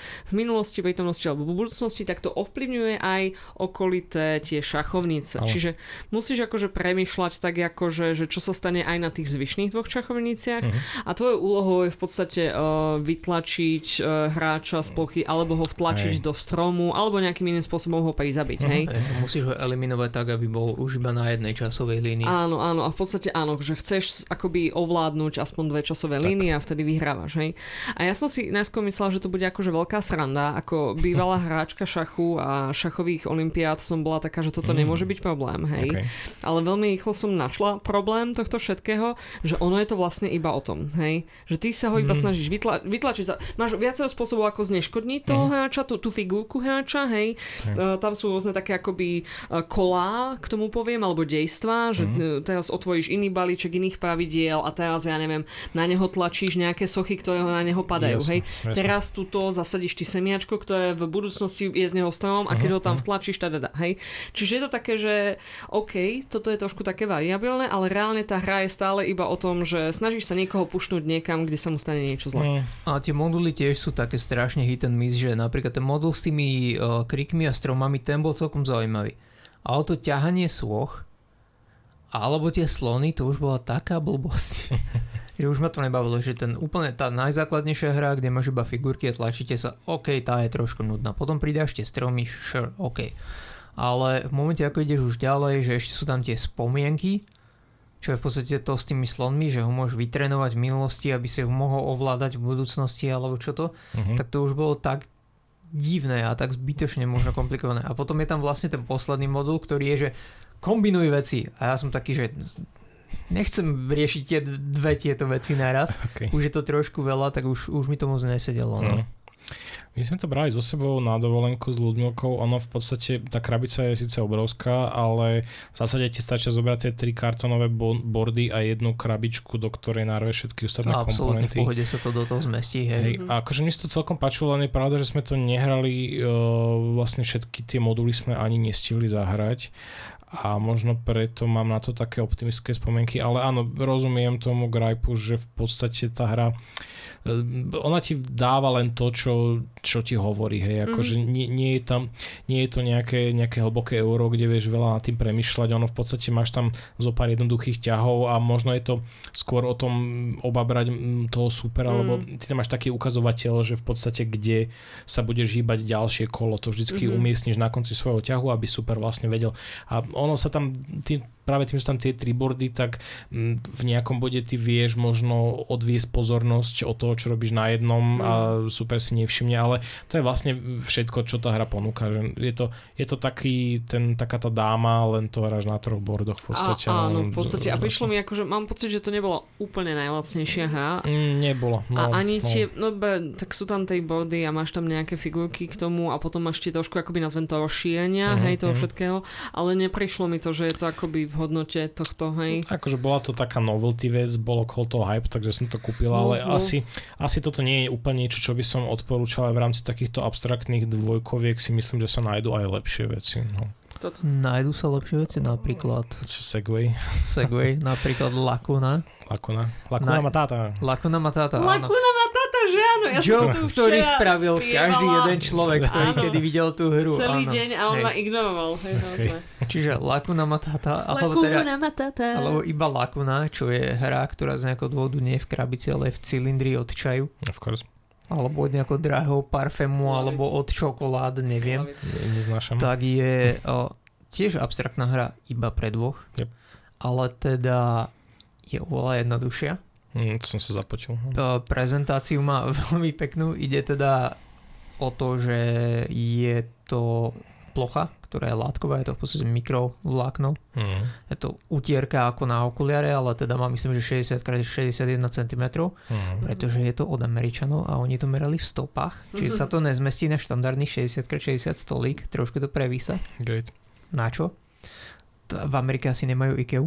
S1: v minulosti, prítomnosti alebo v budúcnosti, tak to ovplyvňuje aj okolité tie šachovnice. Čiže musíš akože premýšľať tak akože, že čo sa stane aj na tých zvyšných dvoch šachovniciach a tvojou úlohou je v podstate vytlačiť hráča z plochy alebo ho vtlačiť do stromu alebo nejakým iným spôsobom ho prizabiť. Hej?
S2: Musíš ho eliminovať tak, aby bol už iba na jednej časovej línii.
S1: Áno, a v podstate áno, že chceš akoby ovládnuť aspoň 2 časové línie a vtedy vyhrávaš. Hej? A ja som si najskôr myslela, že to bude akože veľká sranda, ako bývalá hráčka šachu a šachových olympiád som bola taká, že toto nemôže byť problém. Hej? Ale veľmi rýchlo som našla problém tohto všetkého, že ono je to vlastne iba o tom. Hej? Že ty sa ho iba snažíš vytlačiť. Máš viacero spôsobov, ako zneškodniť toho hráča, tú figurku hráča. Hej? Tam sú rôzne také akoby kolá, k tomu poviem, alebo dejstva, že teraz otvoríš iný balíček iných pravidiel a teraz, ja neviem, na neho tlačíš nejaké sochy, ktoré na neho padajú. Hej? Teraz tuto zasadíš ty semiačko, ktoré v budúcnosti je z neho strom a keď ho tam vtlačíš, hej? Čiže je to také, že OK, toto je trošku také variabilné, ale reálne tá hra je stále iba o tom, že snažíš sa niekoho pušnúť niekam, kde sa mu stane niečo zlé.
S2: A tie moduly tiež sú také strašne hit and miss, že napríklad ten modul s tými krikmi a stromami, ten bol celkom zaujímavý. Ale to ťahanie sôch alebo tie slony, to už bola taká blbosť. Že už ma to nebavilo, že úplne tá najzákladnejšia hra, kde máš iba figurky a tlačíte sa, OK, tá je trošku nudná. Potom pridáš tie stromy, sure, OK. Ale v momente, ako ideš už ďalej, že ešte sú tam tie spomienky, čo je v podstate to s tými slonmi, že ho môžeš vytrénovať v minulosti, aby si ho mohol ovládať v budúcnosti, alebo čo to, tak to už bolo tak divné a tak zbytočne možno komplikované. A potom je tam vlastne ten posledný modul, ktorý je, že kombinuj veci. A ja som taký, že nechcem riešiť tieto veci naraz. Okay. Už je to trošku veľa, tak už mi to moc nesedelo. No.
S3: My sme to brali so sebou na dovolenku s Ľudmilkou. Ono v podstate, tá krabica je síce obrovská, ale v zásade ti stačia zobrať tie 3 kartonové bordy a jednu krabičku, do ktorej narveš všetky ostatné komponenty.
S2: Absolutne v pohode sa to do toho zmestí. Hej.
S3: A akože mi sa to celkom páčilo, len je pravda, že sme to nehrali, vlastne všetky tie moduly sme ani nestihli zahrať. A možno preto mám na to také optimistické spomienky, ale áno, rozumiem tomu grajpu, že v podstate tá hra ona ti dáva len to, čo ti hovorí, hej, akože nie je to nejaké hlboké euro, kde vieš veľa nad tým premýšľať, ono v podstate máš tam zo pár jednoduchých ťahov a možno je to skôr o tom obabrať toho supera, lebo ty tam máš taký ukazovateľ, že v podstate kde sa budeš hýbať ďalšie kolo, to vždycky umiestniš na konci svojho ťahu, aby super vlastne vedel. A ono sa tam práve tým, že tam tie 3 bordy, tak v nejakom bode ty vieš možno odviesť pozornosť od toho, čo robíš na jednom a super si nevšimne, ale to je vlastne všetko, čo tá hra ponúka. Že je to taká tá dáma, len to hráš na 3 bordoch v podstate.
S1: Áno, v podstate. A prišlo mi ako, že mám pocit, že to nebola úplne najlacnejšia hra.
S3: Nebola.
S1: A ani tak sú tam tej bordy a máš tam nejaké figurky k tomu a potom máš tie trošku akoby nazvem to rozšírenia, hej, toho všetkého, ale neprišlo mi to, že je to akoby v hodnote tohto, hej.
S3: Akože bola to taká novelty vec, bolo okolo toho hype, takže som to kúpila, ale asi toto nie je úplne niečo, čo by som odporúčal aj v rámci takýchto abstraktných dvojkoviek, si myslím, že sa nájdú aj lepšie veci. No.
S2: Nájdú sa lepšie veci, napríklad
S3: Segway,
S2: napríklad Lacuna
S3: Matata.
S2: Lacuna Matata, áno.
S1: Lacuna Matata, že áno. Ja
S2: joke, ktorý spravil každý jeden človek, ktorý kedy videl tú hru.
S1: Celý deň a on ma ignoroval.
S2: Čiže Lacuna Matata, alebo iba Lacuna, čo je hra, ktorá z nejakého dôvodu nie je v krabici, ale je v cylindri od čaju.
S3: Of course.
S2: Alebo od nejakého drahého parfému, alebo od čokolád, neviem.
S3: Neznášam.
S2: Tak je tiež abstraktná hra iba pre 2.
S3: Yep.
S2: Ale teda je oveľa jednoduchšia.
S3: To som sa započul.
S2: Prezentáciu má veľmi peknú. Ide teda o to, že je to plocha, ktorá je látková, je to v podstate mikrovlákno. Je to utierka ako na okuliare, ale teda má myslím, že 60x61 cm, pretože je to od Američanov a oni to merali v stopách, čiže sa to nezmestí na štandardných 60x60 stolík, trošku to prevísa.
S3: Great.
S2: Na čo? V Amerike asi nemajú IKEA.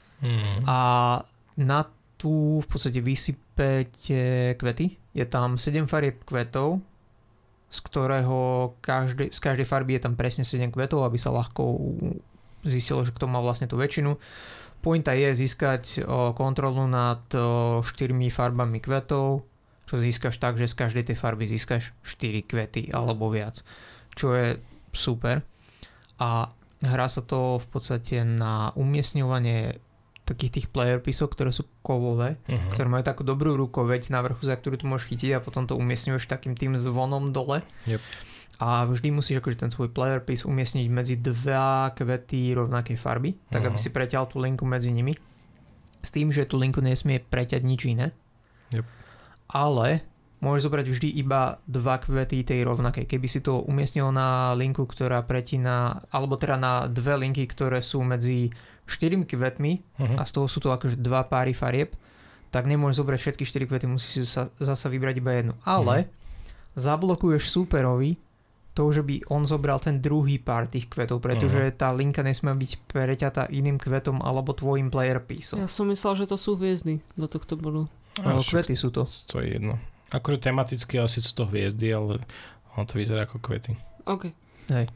S2: A na tú v podstate vysypete kvety. Je tam 7 farieb kvetov, z ktorého z každej farby je tam presne 7 kvetov, aby sa ľahko zistilo, že kto má vlastne tú väčšinu. Pointa je získať kontrolu nad 4 farbami kvetov čo získaš tak, že z každej tej farby získaš 4 kvety alebo viac, čo je super. A hrá sa to v podstate na umiestňovanie takých tých player pieceov, ktoré sú kovové, ktoré majú takú dobrú rukoveď na vrchu, za ktorú tu môžeš chytiť a potom to umiestňuješ takým tým zvonom dole.
S3: Yep.
S2: A vždy musíš akože ten svoj player piece umiestniť medzi 2 kvety rovnakej farby, tak aby si preťal tú linku medzi nimi. S tým, že tú linku nesmie preťať nič iné.
S3: Yep.
S2: Ale môžeš zobrať vždy iba 2 kvety tej rovnakej. Keby si to umiestnil na linku, ktorá pretína, alebo teda na 2 linky, ktoré sú medzi 4 kvetmi a z toho sú to akože 2 páry farieb, tak nemôžeš zobrať všetky 4 kvety, musíš si zasa vybrať iba jednu. Ale zablokuješ súperovi to, že by on zobral ten druhý pár tých kvetov, pretože tá linka nesmie byť preťatá iným kvetom alebo tvojim player pieceom.
S1: Ja som myslel, že to sú hviezdy do tohto bodu.
S2: Kvety sú to.
S3: To je jedno. Akože tematicky asi sú to hviezdy, ale ono to vyzerá ako kvety.
S1: OK.
S2: Hej.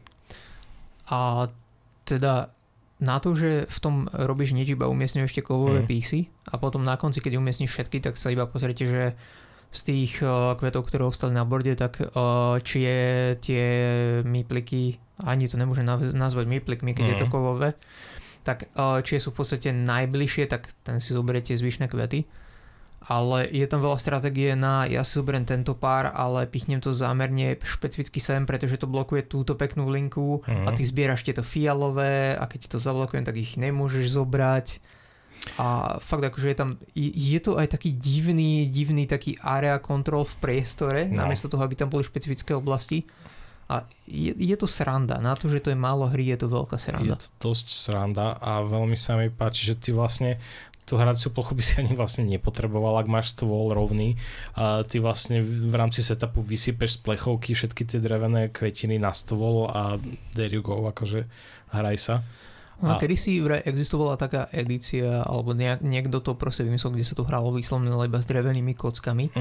S2: A teda na to, že v tom robíš nič, iba umiestňuješ tie kovové písy a potom na konci, keď umiestniš všetky, tak sa iba pozriete, že z tých kvetov, ktoré ostali na borde, tak či je tie mípliky, ani to nemôžem nazvať míplikmi, keď je to kovové, tak či sú v podstate najbližšie, tak ten si zoberiete zvyšné kvety. Ale je tam veľa stratégie na ja si zoberiem tento pár, ale pichnem to zámerne špecificky sem, pretože to blokuje túto peknú linku a ty zbieraš tieto fialové a keď to zablokujem, tak ich nemôžeš zobrať. A fakt akože je to aj taký divný taký area control v priestore, namiesto toho, aby tam boli špecifické oblasti. A je to sranda. Na to, že to je málo hry, je to veľká sranda.
S3: Je to dosť sranda a veľmi sa mi páči, že ty vlastne tú hraciu plochu by si ani vlastne nepotreboval, ak máš stôl rovný. A ty vlastne v rámci setupu vysypeš z plechovky všetky tie drevené kvetiny na stôl a there you go, akože hraj sa.
S2: A kedysi existovala taká edícia, alebo niekto to proste vymyslel, kde sa to hralo vyslovene iba s drevenými kockami.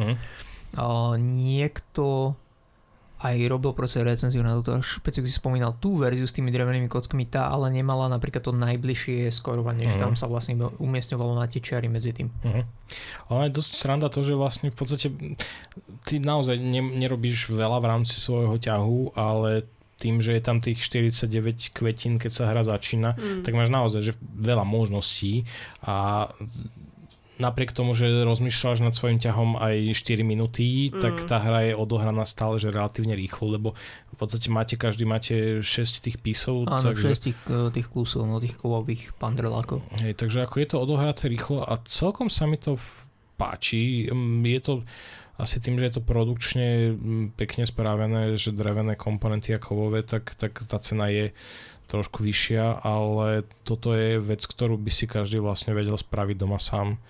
S2: Niekto aj robil proste recenziu na toto, špecificky si spomínal tú verziu s tými drevenými kockami, tá ale nemala napríklad to najbližšie skorovanie, že tam sa vlastne umiestňovalo na tie čiary medzi tým.
S3: Ale je dosť sranda to, že vlastne v podstate ty naozaj nerobíš veľa v rámci svojho ťahu, ale tým, že je tam tých 49 kvetín, keď sa hra začína, tak máš naozaj že veľa možností a napriek tomu, že rozmýšľaš nad svojím ťahom aj 4 minúty, tak tá hra je odohraná stále, že relatívne rýchlo, lebo v podstate každý máte 6 tých písov.
S2: Áno, 6 tých kusov, tých kovových pandrelákov.
S3: Hej, takže ako je to odohraté rýchlo a celkom sa mi to páči. Je to asi tým, že je to produkčne pekne spravené, že drevené komponenty a kovové, tak tá cena je trošku vyššia, ale toto je vec, ktorú by si každý vlastne vedel spraviť doma sám.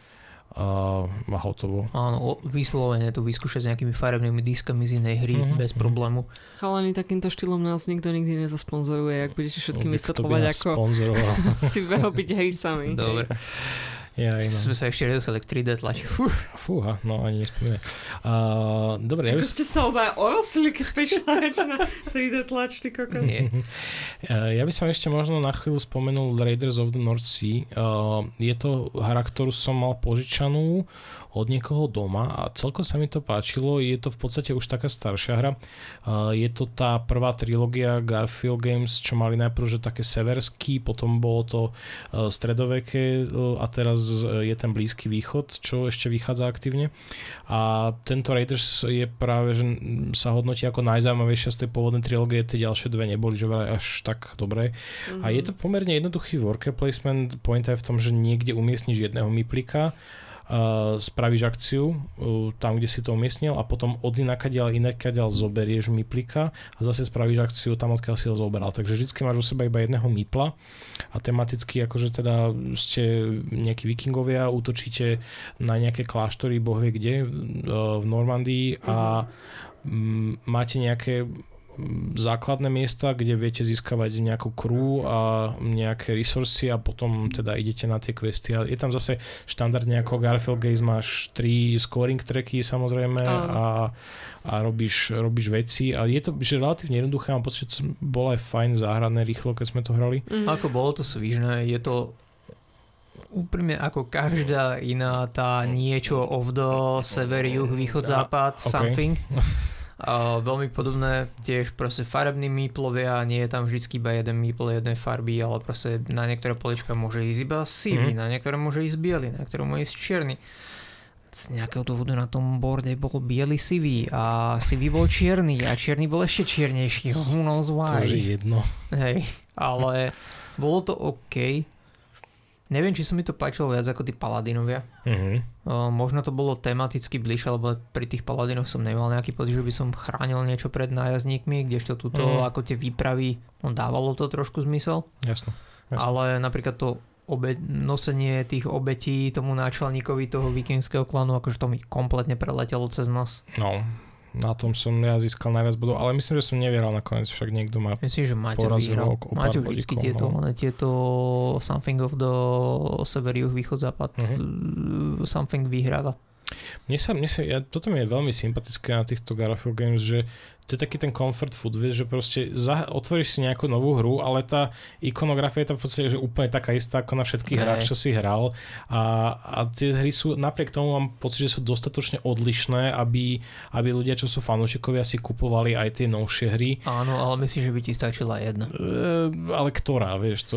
S3: A hotovo.
S2: Áno, vyslovene to vyskúšať s nejakými farebnými diskami z inej hry bez problému.
S1: Chalani, takýmto štýlom nás nikto nikdy nezasponzoruje, ak budete všetkým vysvetľovať, ako si vyrobiť hry sami.
S2: Dobre. Sme sa ešte nedostali k 3D tlači.
S3: Fúha, no ani nespomínaj. Dobre,
S1: Ako ste sa obaja orosili, keď prišla reč na 3D tlač, ty kokos.
S3: Ja by som ešte možno na chvíľu spomenul Raiders of the North Sea. Je to hra, ktorú som mal požičanú od niekoho doma a celkom sa mi to páčilo. Je to v podstate už taká staršia hra. Je to tá prvá trilógia Garfield Games, čo mali najprv že také severský, potom bolo to stredoveké a teraz je ten Blízky východ, čo ešte vychádza aktívne. A tento Raiders je práve, že sa hodnotí ako najzaujímavejšia z tej pôvodnej trilógie, tie ďalšie dve neboli že až tak dobré. A je to pomerne jednoduchý worker placement, point aj v tom, že niekde umiestniš jedného miplika, spravíš akciu tam, kde si to umiestnil a potom od inakadiaľ zoberieš miplika a zase spravíš akciu tam, odkiaľ si ho zoberal. Takže vždycky máš u seba iba jedného mipla a tematicky akože teda ste nejakí vikingovia, útočíte na nejaké kláštory, boh vie kde v Normandii a máte nejaké základné miesta, kde viete získavať nejakú crew a nejaké resursy a potom teda idete na tie questy. A je tam zase štandardne ako Garfield Games, máš 3 scoring tracky samozrejme a robíš veci a je to že relatívne jednoduché, mám pocit, že bolo aj fajn záhradné rýchlo, keď sme to hrali.
S2: Ako bolo to svižné, je to Úprimne ako každá iná tá niečo of the sever, juh, východ, západ, something. Veľmi podobné, tiež proste farební meeplovia, nie je tam vždycky iba jeden meeple, jednej farby, ale proste na niektoré polička môže ísť iba sivý, na niektoré môže ísť biely, na niektoré môže ísť čierny. Z nejakého dôvodu na tom boarde bol biely sivý a sivý bol čierny a čierny bol ešte čiernejší. Who knows why?
S3: To je jedno.
S2: Hej, ale bolo to OK. Neviem, či sa mi to páčilo viac ako tí paladinovia. Možno to bolo tematicky bližšie, lebo pri tých paladinoch som nemal nejaký pocit, že by som chránil niečo pred nájazdníkmi, kdežto tuto ako tie výpravy, dávalo to trošku zmysel.
S3: Jasno.
S2: Ale napríklad to nosenie tých obetí tomu náčelníkovi toho vikingského klanu, akože to mi kompletne preletelo cez nos.
S3: No, na tom som ja získal najviac bodov, ale myslím, že som nevyhral nakoniec, však niekto ma
S2: myslím, že Maťo vyhral. Maťo vždycky tieto something of the sever, juh, východ, západ something vyhráva.
S3: Toto mi je veľmi sympatické na týchto Garfield Games, že to je taký ten comfort food, vieš, že proste otvoríš si nejakú novú hru, ale tá ikonografia je tam v podstate že úplne taká istá ako na všetkých hrách, čo si hral a tie hry sú, napriek tomu mám pocit, že sú dostatočne odlišné, aby ľudia, čo sú fanúšikovia, si kupovali aj tie novšie hry.
S2: Áno, ale myslím, že by ti stačila jedna.
S3: Ale ktorá, vieš, to...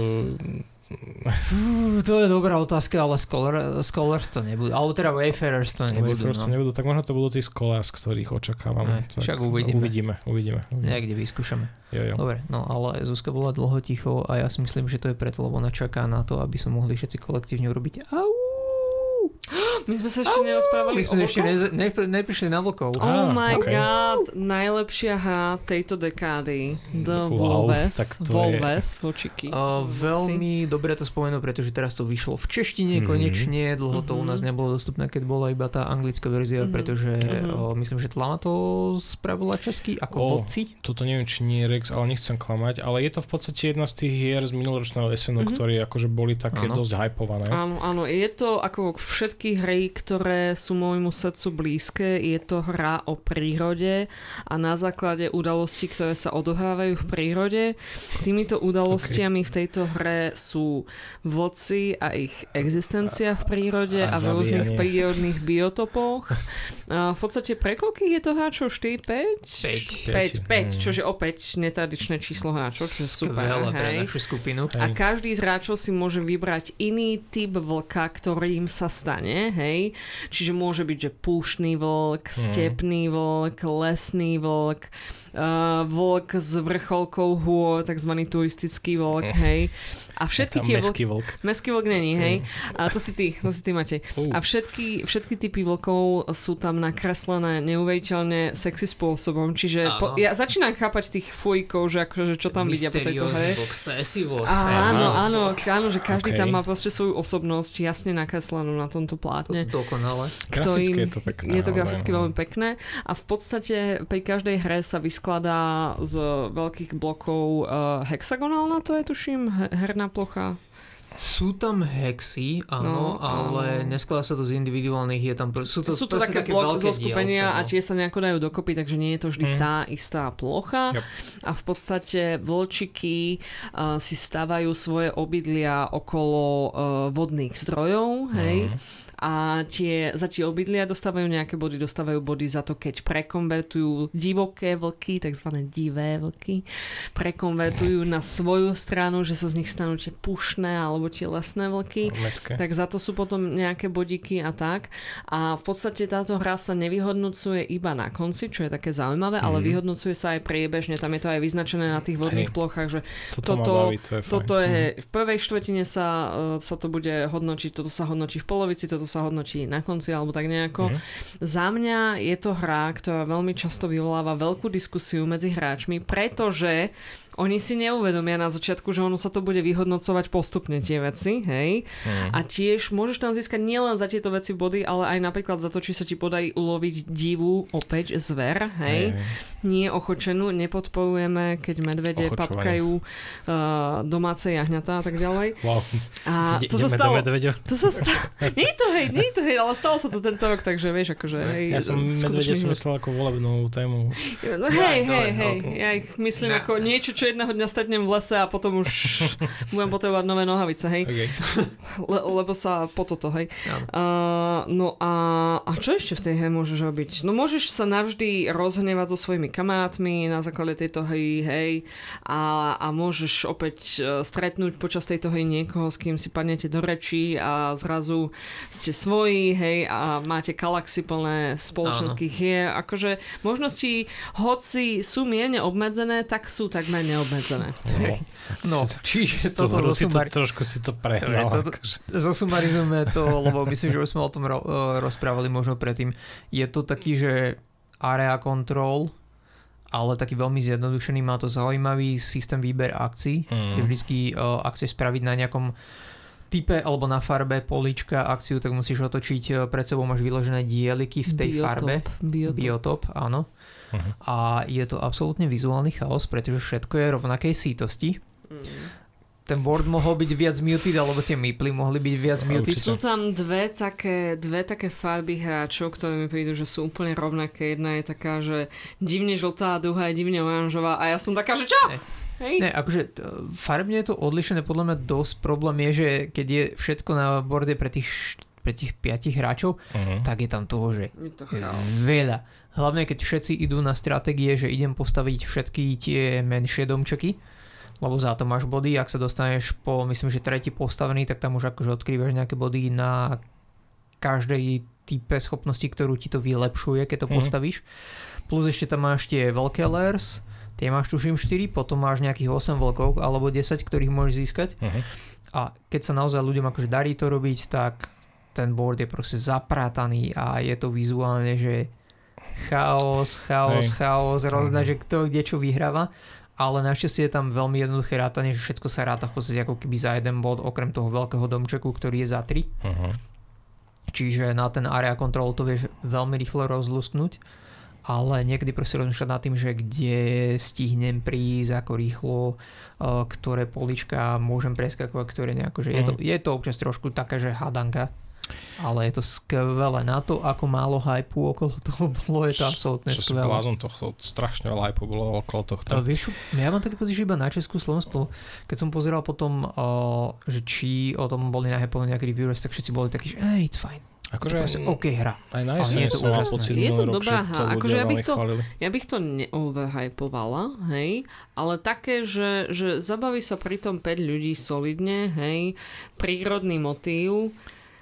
S2: To je dobrá otázka, ale Scholars to nebudú. Alebo teda Wayfarers to nebudú.
S3: Wayfarers to nebudú, tak možno to budú tí Scholars, ktorých očakávam.
S2: Však uvidíme.
S3: Niekde
S2: vyskúšame.
S3: Jo.
S2: Dobre, no ale Zuzka bola dlho ticho a ja si myslím, že to je preto, lebo ona čaká na to, aby sme mohli všetci kolektívne urobiť
S1: My sme sa ešte nerozprávali
S2: My sme ešte neprišli na vlkov.
S1: Oh my god, najlepšia hra tejto dekády. The Wolves, vočiky.
S2: Veľmi dobre to spomenul, pretože teraz to vyšlo v češtine konečne. Dlho to u nás nebolo dostupné, keď bola iba tá anglická verzia, pretože myslím, že Tlama to spravila česky ako Vlci.
S3: Toto neviem, či nie Rex, ale nechcem klamať, ale je to v podstate jedna z tých hier z minuloročného SNU, ktoré akože boli také dosť hypované.
S1: Áno, je to ako všetky hry, ktoré sú môjmu srdcu blízke, je to hra o prírode a na základe udalostí, ktoré sa odohrávajú v prírode. Týmito udalostiami v tejto hre sú vlci a ich existencia v prírode a v rôznych prírodných biotopoch. V podstate pre koľkých je to hráčov? 4, 5, čože opäť netradičné číslo hráčov, čo je super.
S2: Pre našu skupinu.
S1: A každý z hráčov si môže vybrať iný typ vlka, ktorým sa stane, hej. Čiže môže byť, že púštny vlk, stepný vlk, lesný vlk, vlk s vrcholkou hôr, takzvaný turistický vlk, hej. A všetky tie meský vlk není, hej. A to si ty Matej. A všetky typy vlkov sú tam nakreslené neuveriteľne sexy spôsobom, čiže ja začínam chápať tých fujkov, že akože čo tam vidia po tejto hre. Áno, že každý tam má proste svoju osobnosť jasne nakreslenú na tomto plátne.
S2: Dokonale.
S3: Graficky je to pekné.
S1: Je to graficky veľmi pekné a v podstate pri každej hre sa vyskladá z veľkých blokov hexagonálna, to je tuším herná plocha.
S2: Sú tam hexy, áno, ale neskladá sa to z individuálnych, sú to
S1: také blok zo skupenia a tie sa nejako dajú dokopy, takže nie je to vždy tá istá plocha. A v podstate vlčiky si stavajú svoje obydlia okolo vodných zdrojov, hej. A za tie obydlia dostávajú nejaké body, dostávajú body za to, keď prekonvertujú divoké vlky, takzvané divé vlky, prekonvertujú na svoju stranu, že sa z nich stanú tie pušné alebo tie lesné vlky, tak za to sú potom nejaké bodíky a tak. A v podstate táto hra sa nevyhodnocuje iba na konci, čo je také zaujímavé, ale vyhodnocuje sa aj priebežne, tam je to aj vyznačené na tých vodných plochách, že toto je v prvej štvrtine sa to bude hodnotiť, toto sa hodnotí v polovici, toto sa hodnotí na konci alebo tak nejako. Za mňa je to hra, ktorá veľmi často vyvoláva veľkú diskusiu medzi hráčmi, pretože oni si neuvedomia na začiatku, že ono sa to bude vyhodnocovať postupne tie veci, hej. A tiež môžeš tam získať nielen za tieto veci body, ale aj napríklad za to, či sa ti podarí uloviť divú opäť zver, hej. Nie ochočenú, nepodporujeme, keď medvede papkajú domáce jahňatá a tak ďalej.
S3: Wow.
S1: A to sa stalo. Nie je to, hej, nie je to hej, ale stalo sa to tento rok, takže vieš, akože hej.
S3: Ja som medvede si myslel ako volebnú tému.
S1: No hej, ja ich myslím ako niečo, čo jedného dňa stretnem v lese a potom už budem potrebovať nové nohavice, hej.
S3: Okay.
S1: Lebo sa po toto, hej. No a čo ešte v tej hre môžeš robiť? No môžeš sa navždy rozhnevať so svojimi kamarátmi na základe tejto hry, hej. A môžeš opäť stretnúť počas tejto hry niekoho, s kým si padnete do rečí a zrazu ste svoji, hej, a máte galaxy plné spoločenských hier. Akože možnosti, hoci sú mierne obmedzené, tak sú takmer neobmedzené.
S2: No, čiže toto
S3: trošku si to prehnal.
S2: Zosumarizujeme to, lebo myslím, že už sme o tom rozprávali možno predtým. Je to taký, že area control, ale taký veľmi zjednodušený, má to zaujímavý systém výber akcií, kde vždycky ak chceš spraviť na nejakom type alebo na farbe polička akciu, tak musíš otočiť, pred sebou máš vyložené dieliky v tej farbe. Biotop, áno. A je to absolútne vizuálny chaos, pretože všetko je rovnakej sítosti. Ten board mohol byť viac muted, alebo tie meeply mohli byť viac muted.
S1: Sú tam dve také farby hráčov, ktoré mi prídu, že sú úplne rovnaké. Jedna je taká, že divne žltá, a druhá je divne oranžová a ja som taká, že čo?
S2: Ne, akože farebne je to odlišené, podľa mňa dosť problém je, že keď je všetko na borde pre tých 5 hráčov, tak je tam toho, že veľa. Hlavne keď všetci idú na stratégie, že idem postaviť všetky tie menšie domčeky, lebo za to máš body, ak sa dostaneš po, myslím, že tretí postavený, tak tam už akože odkrývaš nejaké body na každej type schopnosti, ktorú ti to vylepšuje, keď to postavíš. Plus ešte tam máš tie veľké layers, tie máš tuším 4, potom máš nejakých 8 vlkov alebo 10, ktorých môžeš získať. A keď sa naozaj ľuďom akože darí to robiť, tak ten board je proste zaprátaný a je to vizuálne, že chaos, rozdať, že kto kde čo vyhráva. Ale našťastie je tam veľmi jednoduché rátanie, že všetko sa ráta v podstate ako keby za jeden bod, okrem toho veľkého domčeku, ktorý je za 3. Čiže na ten area control to vieš veľmi rýchlo rozlusknúť, ale niekedy proste rozmýšľať nad tým, že kde stihnem prísť, ako rýchlo, ktoré polička môžem preskakovať, ktoré nejako, že je to občas trošku taká, že hádanka. Ale je to skvelé na to, ako málo hypu okolo toho bolo, je to absolútne skvelé.
S3: Čo si blázon tohto, strašne veľa hypu bolo okolo tohto.
S2: Vieš, ja mám taký pocit, že iba na Česku, Slovensku, keď som pozeral potom, že či o tom boli nahypovaní nejakí reviewers, tak všetci boli takí, že it's fine.
S3: Akože
S2: OK hra.
S3: Aj na jeseň som mal pocit minulý rok, že to ľudia veľmi chválili. Ja
S1: bych to neoverhypovala, hej, ale také, že zabaví sa pri tom 5 ľudí solidne, hej, prírodný motív,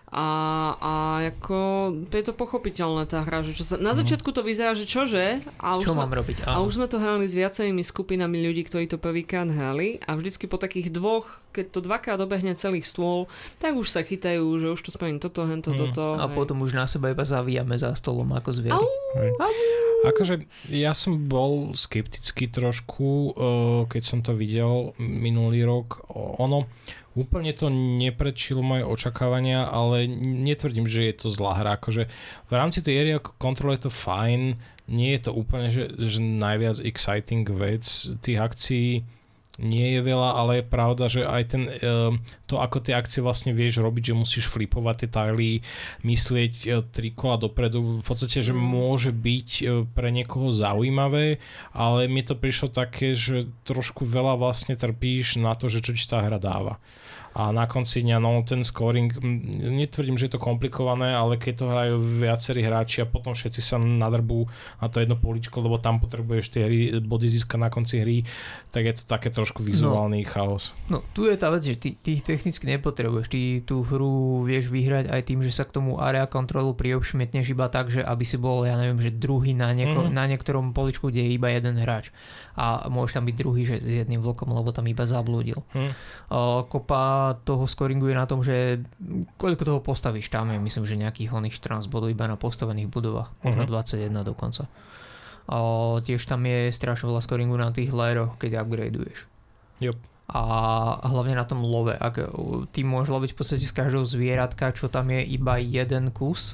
S1: a ako je to pochopiteľné tá hra, že čo sa, na začiatku to vyzerá, že čože?
S2: Čo mám robiť?
S1: A už sme to hrali s viacerými skupinami ľudí, ktorí to prvýkrát hrali a vždycky po takých dvoch, keď to dvakrát dobehne celý stôl, tak už sa chytajú, že už to spravím toto.
S2: A potom už na seba iba zavíjame za stolom ako zvieri.
S3: Akože ja som bol skeptický trošku, keď som to videl minulý rok. Úplne to neprečilo moje očakávania, ale netvrdím, že je to zlá hra. Akože v rámci tej area control je to fajn, nie je to úplne, že najviac exciting vec. Tých akcií nie je veľa, ale je pravda, že aj ten, to ako tie akcie vlastne vieš robiť, že musíš flipovať tie tajly, myslieť 3 kola dopredu, v podstate, že môže byť pre niekoho zaujímavé, ale mi to prišlo také, že trošku veľa vlastne trpíš na to, že čo ti tá hra dáva. A na konci dňa, ten scoring, netvrdím, že je to komplikované, ale keď to hrajú viacerí hráči a potom všetci sa nadrbú na to jedno poličko, lebo tam potrebuješ tie body získať na konci hry, tak je to také trošku vizuálny chaos.
S2: No, tu je tá vec, že ty technicky nepotrebuješ, ty tú hru vieš vyhrať aj tým, že sa k tomu area kontrolu priobšmietneš iba tak, že aby si bol, ja neviem, že druhý na niektorom poličku, kde je iba jeden hráč. A môžeš tam byť druhý, že s jedným vlkom, lebo tam iba zablúdil. Kopa toho scoringu je na tom, že koľko toho postavíš. Tam je, myslím, že nejakých 14 bodov iba na postavených budovách. Možno 21 dokonca. Tiež tam je strašne veľa scoringu na tých layeroch, keď upgradeuješ.
S3: Yep.
S2: A hlavne na tom love. Ak ty môžeš loviť v podstate z každého zvieratka, čo tam je iba jeden kus,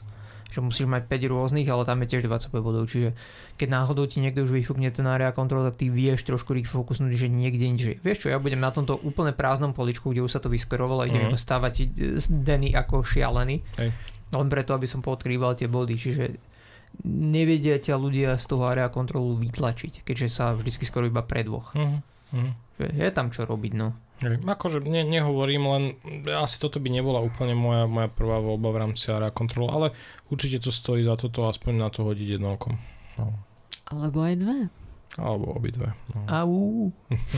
S2: že musíš mať 5 rôznych, ale tam je tiež 25 bodov, čiže keď náhodou ti niekto už vyfúkne ten area control, tak ty vieš trošku rýchlo fokusnúť, že niekde nič. Vieš čo, ja budem na tomto úplne prázdnom poličku, kde už sa to vyskerovalo, idem iba stávať deny ako šialený. Len preto, aby som podkrýval tie body, čiže nevedia ťa ľudia z toho area kontrolu vytlačiť, keďže sa vždycky skoro iba pre dvoch. Je tam čo robiť, no.
S3: Akože nehovorím, len asi toto by nebola úplne moja prvá voľba v rámci area control, ale určite to stojí za toto aspoň na to hodiť jedno okom. No.
S1: Alebo aj dve.
S3: Alebo obidve. No.
S2: Au.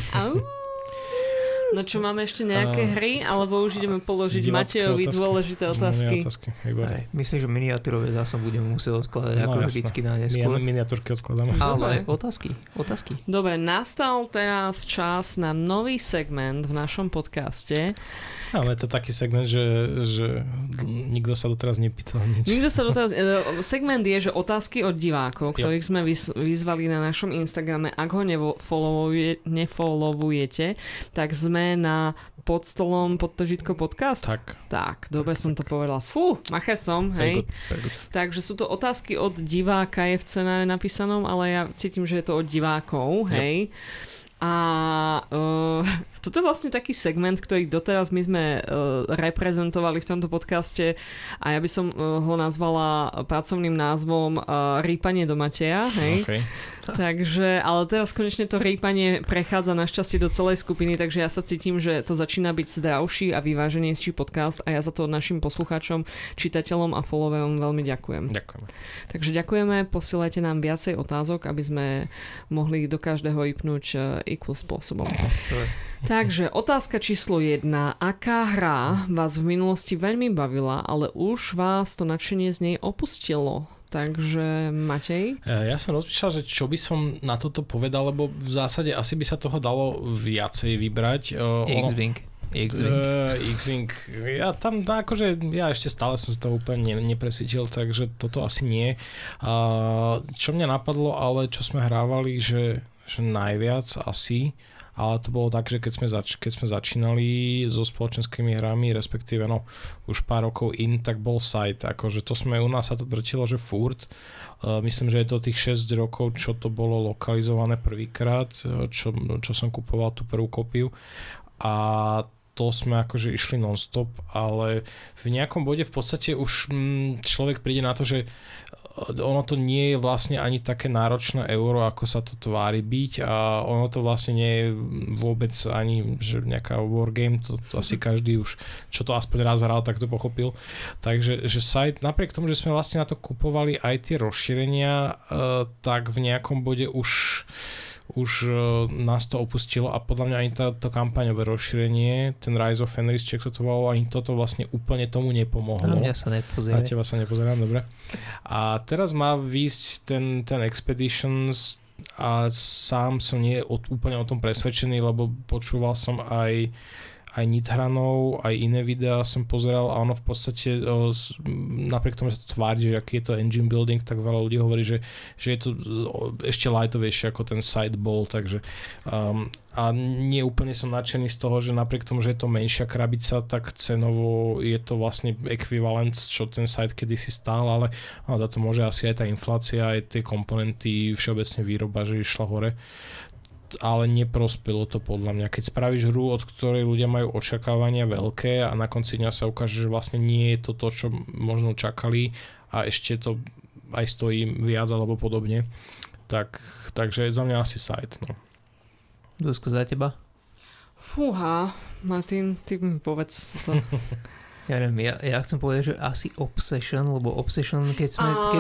S1: No čo, máme ešte nejaké hry, alebo už ideme položiť Matejovi dôležité otázky?
S2: Myslím, že miniatúrové zase budeme musieť odkladať ako vždycky na neskôr.
S3: Miniatúrky odkladáme.
S2: Ale otázky.
S1: Dobre, nastal teraz čas na nový segment v našom podcaste.
S3: Ale je to taký segment, že nikto sa doteraz nepýtal nič.
S1: Segment je, že otázky od divákov, ktorých sme vyzvali na našom Instagrame. Ak ho nefollowujete, tak sme na pod stolom podtržítko podcast. Tak, dobre som to povedala. Mache som, hej.
S3: Very good.
S1: Takže sú to otázky od diváka, je v scénári napísanom, ale ja cítim, že je to od divákov, hej. A toto je vlastne taký segment, ktorý doteraz my sme reprezentovali v tomto podcaste a ja by som ho nazvala pracovným názvom Rýpanie do Mateja, hej.
S3: Okay.
S1: Takže, ale teraz konečne to rýpanie prechádza našťastie do celej skupiny, takže ja sa cítim, že to začína byť zdravší a vyváženejší podcast a ja za to našim poslucháčom, čitateľom a followerom veľmi ďakujem.
S3: Ďakujeme.
S1: Takže ďakujeme, posielajte nám viacej otázok, aby sme mohli do každého vypnúť equal spôsobom. Takže otázka číslo 1. Aká hra vás v minulosti veľmi bavila, ale už vás to nadšenie z nej opustilo? Takže Matej?
S3: Ja som rozmýšľal, že čo by som na toto povedal, lebo v zásade asi by sa toho dalo viacej vybrať. X-Wing. Ja ešte stále som sa toho úplne nepresítil, takže toto asi nie. Čo mňa napadlo, ale čo sme hrávali, že najviac asi, ale to bolo tak, že keď sme začínali so spoločenskými hrami, respektíve už pár rokov tak bol Side, akože to sme u nás sa to drtilo, že furt. Myslím, že je to tých 6 rokov, čo to bolo lokalizované prvýkrát, čo som kupoval tú prvú kópiu a to sme akože išli non-stop, ale v nejakom bode v podstate už človek príde na to, že ono to nie je vlastne ani také náročné euro, ako sa to tvári byť a ono to vlastne nie je vôbec ani že nejaká wargame, to asi každý už, čo to aspoň raz hral, tak to pochopil. Takže že Side, napriek tomu, že sme vlastne na to kupovali aj tie rozšírenia, tak v nejakom bode už nás to opustilo a podľa mňa ani to kampaňové rozšírenie, ten Rise of Fenris, či to volalo, ani toto vlastne úplne tomu nepomohlo.
S2: Na mňa sa nepozerá.
S3: Na teba sa nepozerám, dobre. A teraz má výjsť ten Expeditions a sám som nie úplne o tom presvedčený, lebo počúval som aj Nithranov, aj iné videá som pozeral a ono v podstate napriek tomu, že sa to tvári, že aký je to engine building, tak veľa ľudí hovorí, že je to ešte lightovejšie ako ten Side bol, takže a nie úplne som nadšený z toho, že napriek tomu, že je to menšia krabica, tak cenovo je to vlastne ekvivalent, čo ten Side kedysi stál, ale za to môže asi aj tá inflácia, aj tie komponenty, všeobecne výroba, že išla hore. Ale neprospelo to podľa mňa. Keď spravíš hru, od ktorej ľudia majú očakávania veľké a na konci dňa sa ukáže, že vlastne nie je to, čo možno čakali a ešte to aj stojí viac alebo podobne, takže za mňa asi Side. No.
S2: Dusko, za teba?
S3: Fúha,
S1: Martin, ty mi povedz to.
S2: Ja neviem, ja chcem povedať, že asi Obsession, lebo Obsession, keď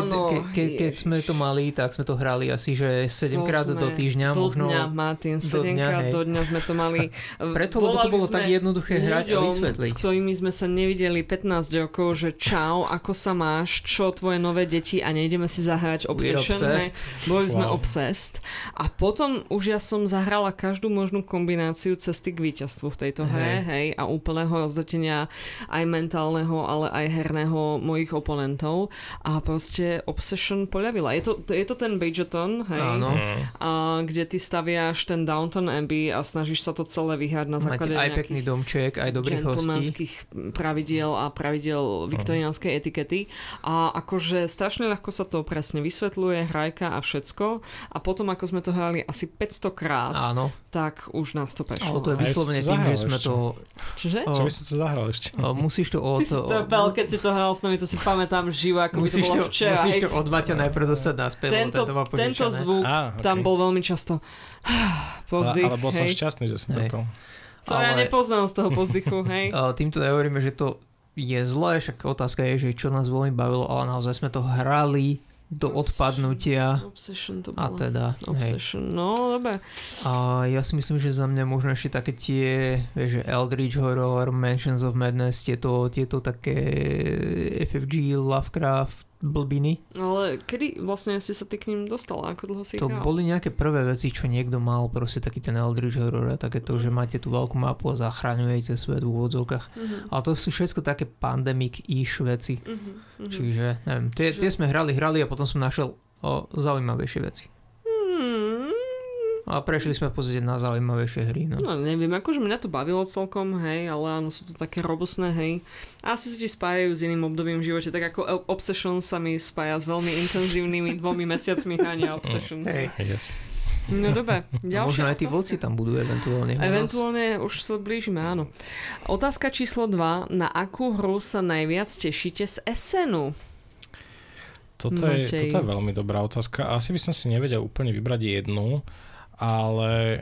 S2: sme to mali, tak sme to hrali asi, že 7 krát do týždňa.
S1: Do dňa, Martin, 7 krát do dňa sme to mali.
S2: Preto, lebo to bolo tak jednoduché hrať a vysvetliť.
S1: S ktorými sme sa nevideli 15 rokov, že čau, ako sa máš, čo tvoje nové deti a nejdeme si zahrať Obsession. Boli sme obsessed. A potom už ja som zahrala každú možnú kombináciu cesty k víťazstvu v tejto hre, hej, a úplného rozletenia aj mentálneho, ale aj herného mojich oponentov a proste Obsession poľavila. Je to ten Bridgerton, hej?
S2: Áno.
S1: Kde ty staviaš ten Downton Abbey a snažíš sa to celé vyhrať na základe
S2: aj pekný domček, aj dobrých hostí.
S1: Gentlemanských pravidiel a pravidiel viktoriánskej etikety. A akože strašne ľahko sa to presne vysvetľuje, hrajka a všetko. A potom, ako sme to hrali asi 500 krát, tak už nás to prešlo.
S2: Ale to je vyslovene tým, že sme to...
S1: Čože?
S3: Čo by sa to zahral ešte?
S2: Musíš to
S1: Ty si to keď si to hral s nami, to si pamätám živo, ako by to bolo včera.
S2: Musíš to od Maťa najprv dostať naspäť.
S1: Tento zvuk tam bol veľmi často. Pozdych,
S3: ale bol som šťastný, že som to pil.
S1: Co ja nepoznám z toho pozdychu, hej.
S2: Týmto nehovoríme, že to je zlé, však otázka je, že čo nás veľmi bavilo, ale naozaj sme to hrali do odpadnutia.
S1: Obsession to
S2: A
S1: bolo.
S2: teda,
S1: Obsession, no dobre.
S2: A ja si myslím, že za mňa možno ešte také tie, že Eldritch Horror, Mansions of Madness, tieto také FFG, Lovecraft, blbiny.
S1: Ale kedy vlastne si sa ty k ním dostala? Ako dlho si
S2: To
S1: hral?
S2: boli nejaké prvé veci, čo niekto mal, proste taký ten Eldritch Horror a takéto, že máte tú veľkú mapu a zachraňujete svet v úvodzovkách. Ale to sú všetko také pandemic-ish veci. Čiže, neviem, tie sme hrali a potom som našiel zaujímavejšie veci. A prešli sme pozrieť na zaujímavejšie hry. No
S1: neviem, akože mňa to bavilo celkom, hej, ale áno, sú to také robustné, hej. A asi sa ti spájajú s iným obdobím v živote, tak ako Obsession sa mi spája s veľmi intenzívnymi 2 mesiacmi hrania Obsession.
S2: Hej.
S3: Yes.
S1: No dobre, ďalšia
S2: možno aj tí
S1: otázka.
S2: vlci tam budú eventuálne.
S1: Eventuálne už sa blížime, áno. Otázka číslo 2. Na akú hru sa najviac tešíte z SN-u?
S3: Toto je veľmi dobrá otázka. Asi by som si nevedel úplne vybrať jednu, ale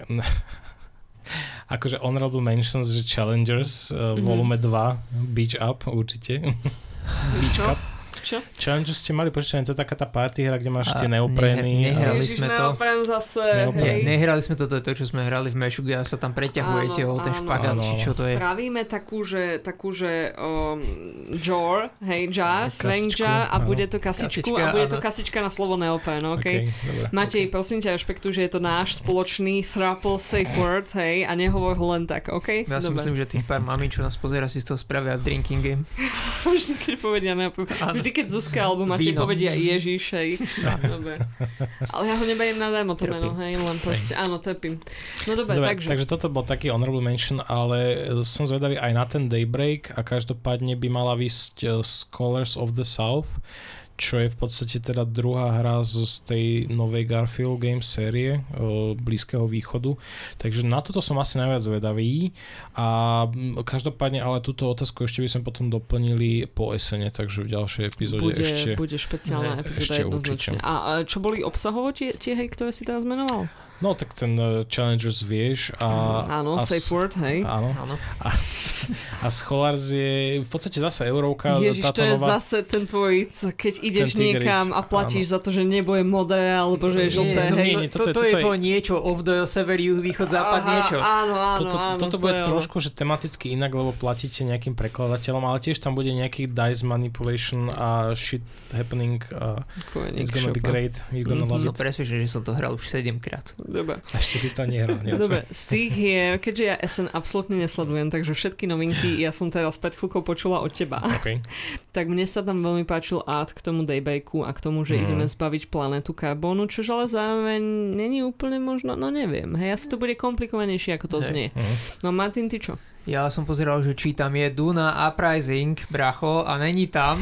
S3: akože honorable mentions, že Challengers, volume 2, Beach Up určite. Beach Up.
S1: Čo?
S3: Challengers ste mali počítať, to je taká tá party hra, kde máš tie neoprény.
S2: Nehrali sme to. Nehrali sme to, čo sme hrali v Mešu, kde sa tam preťahujete o ten špagát, či čo to je.
S1: Spravíme takú, že jar, hej, jar, slang jar a bude to kasičku a bude to kasička na slovo neoprén, okej? Matej, prosím ťa, rešpektuj, že je to náš spoločný thruple safe word, hej, a nehovor ho len tak, okej?
S2: Ja si myslím, že tých pár mamín, čo nás pozera, si z toho spravia drinking game.
S1: Vždy, keď povedia neoprén. Vždy, keď Zuzka alebo Matej povedia Ježiš, hej. Dobre. Ale ja ho nebajem nadarmo to meno, hej, len proste, áno, trpím. No dobre,
S3: takže toto bol taký honorable mention, ale som zvedavý aj na ten Daybreak a každopádne by mala vysť Scholars of the South, čo je v podstate teda druhá hra z tej novej Garfield Games série Blízkeho východu. Takže na toto som asi najviac zvedavý a každopádne ale túto otázku ešte by sme potom doplnili po esene, takže v ďalšej epizóde
S1: bude špeciálna epizóda jednoznačne. A čo boli obsahovo tie hry, ktoré si teraz menoval?
S3: No tak ten Challengers vieš
S1: áno, safe word, hej.
S3: Áno. A Scholars je v podstate zase eurovka.
S1: Ježiš, to je zase ten tvoj, keď ideš niekam a platíš za to, že nebo je modré, alebo že je žlté, hej.
S2: Toto je to niečo off the sever, juh, východ, západ, niečo.
S1: Áno.
S3: Toto bude trošku, že tematicky inak, lebo platíte nejakým prekladateľom, ale tiež tam bude nejaký dice manipulation a shit happening. It's gonna be great. You're gonna love it.
S2: Som presvedčený, že som to hral už 7 krát.
S1: Dobre.
S3: Ešte si to nehral.
S1: Dobre, z tých hier, keďže ja SN absolútne nesledujem, takže všetky novinky ja som teraz pred chvíľkou počula od teba.
S3: Okay.
S1: Tak mne sa tam veľmi páčil art k tomu Daybreaku a k tomu, že ideme zbaviť planetu karbónu, čož ale zároveň není úplne možno, no neviem. Hej, asi to bude komplikovanejšie, ako to znie. No Martin, ty čo?
S2: Ja som pozeral, že či tam je Duna Uprising, bracho, a není tam.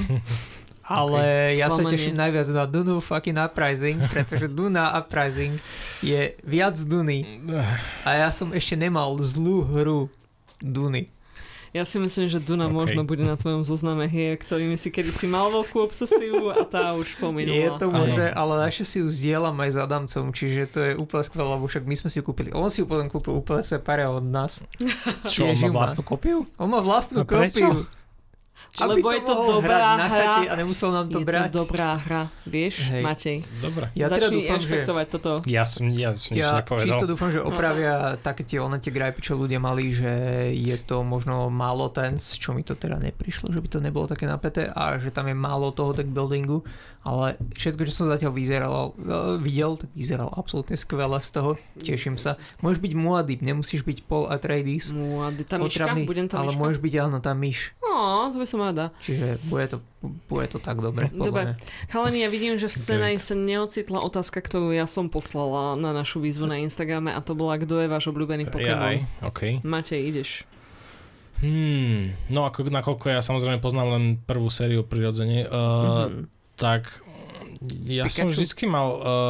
S2: Ale ja sa teším najviac na Dunu fucking Uprising, pretože Duna Uprising je viac Duny. A ja som ešte nemal zlú hru Duny.
S1: Ja si myslím, že Duna možno bude na tvojom zozname hier, ktorými si kedysi mal veľkú obsesiu a tá už pominula.
S2: Je to možné, ale naše si ju zdieľam aj s Adamcom, čiže to je úplne skvelé, lebo však my sme si ju kúpili. On si ju potom kúpil úplne separé od nás.
S3: Čo, on má vlastnú kopiu?
S2: On má vlastnú kopiu.
S1: Lebo je to dobrá hra
S2: a nemusel nám to brať.
S1: Je to dobrá hra, vieš, Matej.
S3: Dobre.
S2: Ja
S1: začni rešpektovať toto.
S3: Ja som nič nepovedal.
S2: Čisto dúfam, že opravia také tie grajpy, čo ľudia mali, že je to možno málo tense, čo mi to teda neprišlo, že by to nebolo také napäté a že tam je málo toho deck buildingu, ale všetko, čo som zatiaľ videl, tak vyzeralo absolútne skvelé z toho. Teším sa. Môžeš byť Muad'Dib, nemusíš byť Paul Atreides.
S1: Muad'Dib, tá myška? Budem tá myška?
S2: Ale môžeš byť, áno, tá myš.
S1: To by som rada.
S2: Čiže bude to tak dobre.
S1: Dobre. Chalani, ja vidím, že v scénári sa neocitla otázka, ktorú ja som poslala na našu výzvu na Instagrame a to bola, kto je váš obľúbený Pokémon.
S3: Okay.
S1: Matej, ideš.
S3: No nakoľko ja samozrejme poznám len prvú sériu prirodzene, tak ja
S1: Pikachu?
S3: som vždycky mal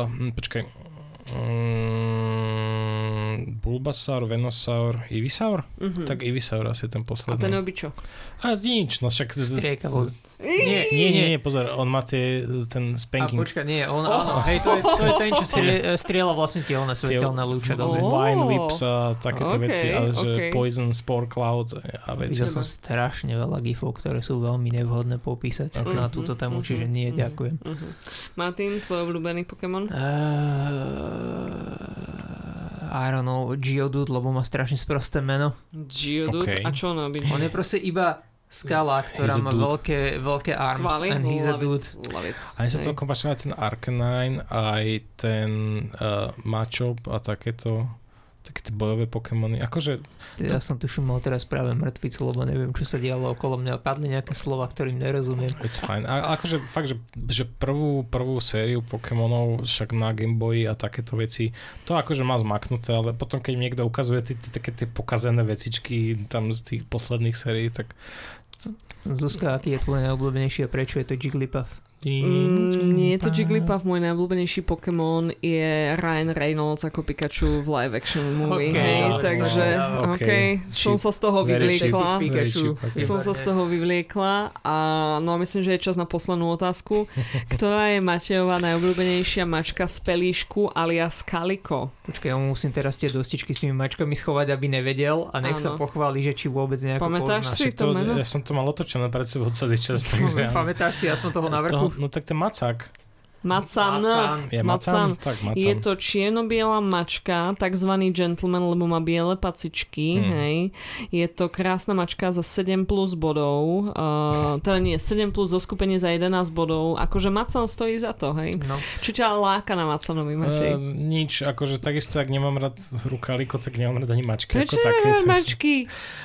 S3: Bulbasaur, Venusaur, Ivysaur? Tak Ivysaur asi ten posledný.
S1: A ten obyčo?
S3: A nič, no však...
S2: Striekavo.
S3: Nie, pozor, on má ten spanking.
S2: A počkaj, nie, áno, hej, to je ten, čo strieľa vlastne tie svetelné lúče.
S3: Vine Whips a takéto veci, ale že Poison, Spore Cloud a veci.
S2: Videl som strašne veľa gifov, ktoré sú veľmi nevhodné popísať na túto tému, čiže nie, ďakujem.
S3: Martin,
S1: tvoj obľúbený Pokémon?
S2: I don't know, Geodude, lebo má strašne sprosté meno.
S1: Geodude? A čo ono byť?
S2: On je proste iba skala, ktorá má veľké arms.
S1: Svaly?
S2: And he's a dude.
S3: A mne sa celkom páčil aj ten Arcanine, aj ten Machop a také tie bojové Pokémony. Akože...
S2: Ja som tuším mal teraz práve mŕtvicu, lebo neviem, čo sa dialo okolo mňa. Padli nejaké slova, ktorým nerozumiem.
S3: It's fine. A akože fakt, že prvú sériu Pokémonov však na Game Boy a takéto veci, to akože má zmaknuté, ale potom keď mi niekto ukazuje také tie pokazené vecičky tam z tých posledných sérií, tak...
S2: Zuzka, aký je tvoj najobľúbenejší a prečo je to Jigglypuff?
S1: Nie je to Jigglypuff, môj najobľúbenejší Pokémon je Ryan Reynolds ako Pikachu v live action movie, takže som sa z toho vyvliekla a no myslím, že je čas na poslednú otázku. Ktorá je Matejová najobľúbenejšia mačka z pelíšku alias Kaliko?
S2: Počkaj, ja musím teraz tie dostičky s tými mačkami schovať, aby nevedel a nech sa pochváli, že či vôbec nejako
S1: pamätáš
S2: poznáš.
S1: si to meno?
S3: Ja som to mal otočené pred sebou celý čas. Takže
S2: pamätáš si aspoň toho na vrchu?
S3: No tak ten Macák.
S1: Macan.
S3: Tak Macan.
S1: Je to čierno-biela mačka, takzvaný gentleman, lebo má biele pacičky, hej. Je to krásna mačka za 7 plus bodov, teda nie, 7 plus zo skupenie za 11 bodov, akože Macan stojí za to, hej. No. Čo ťa láka na Macanovi, Matej?
S3: Nič, akože takisto, ak nemám rád hru Kaliko, tak nemám rád ani mačky.
S1: Prečo nemáš mačky?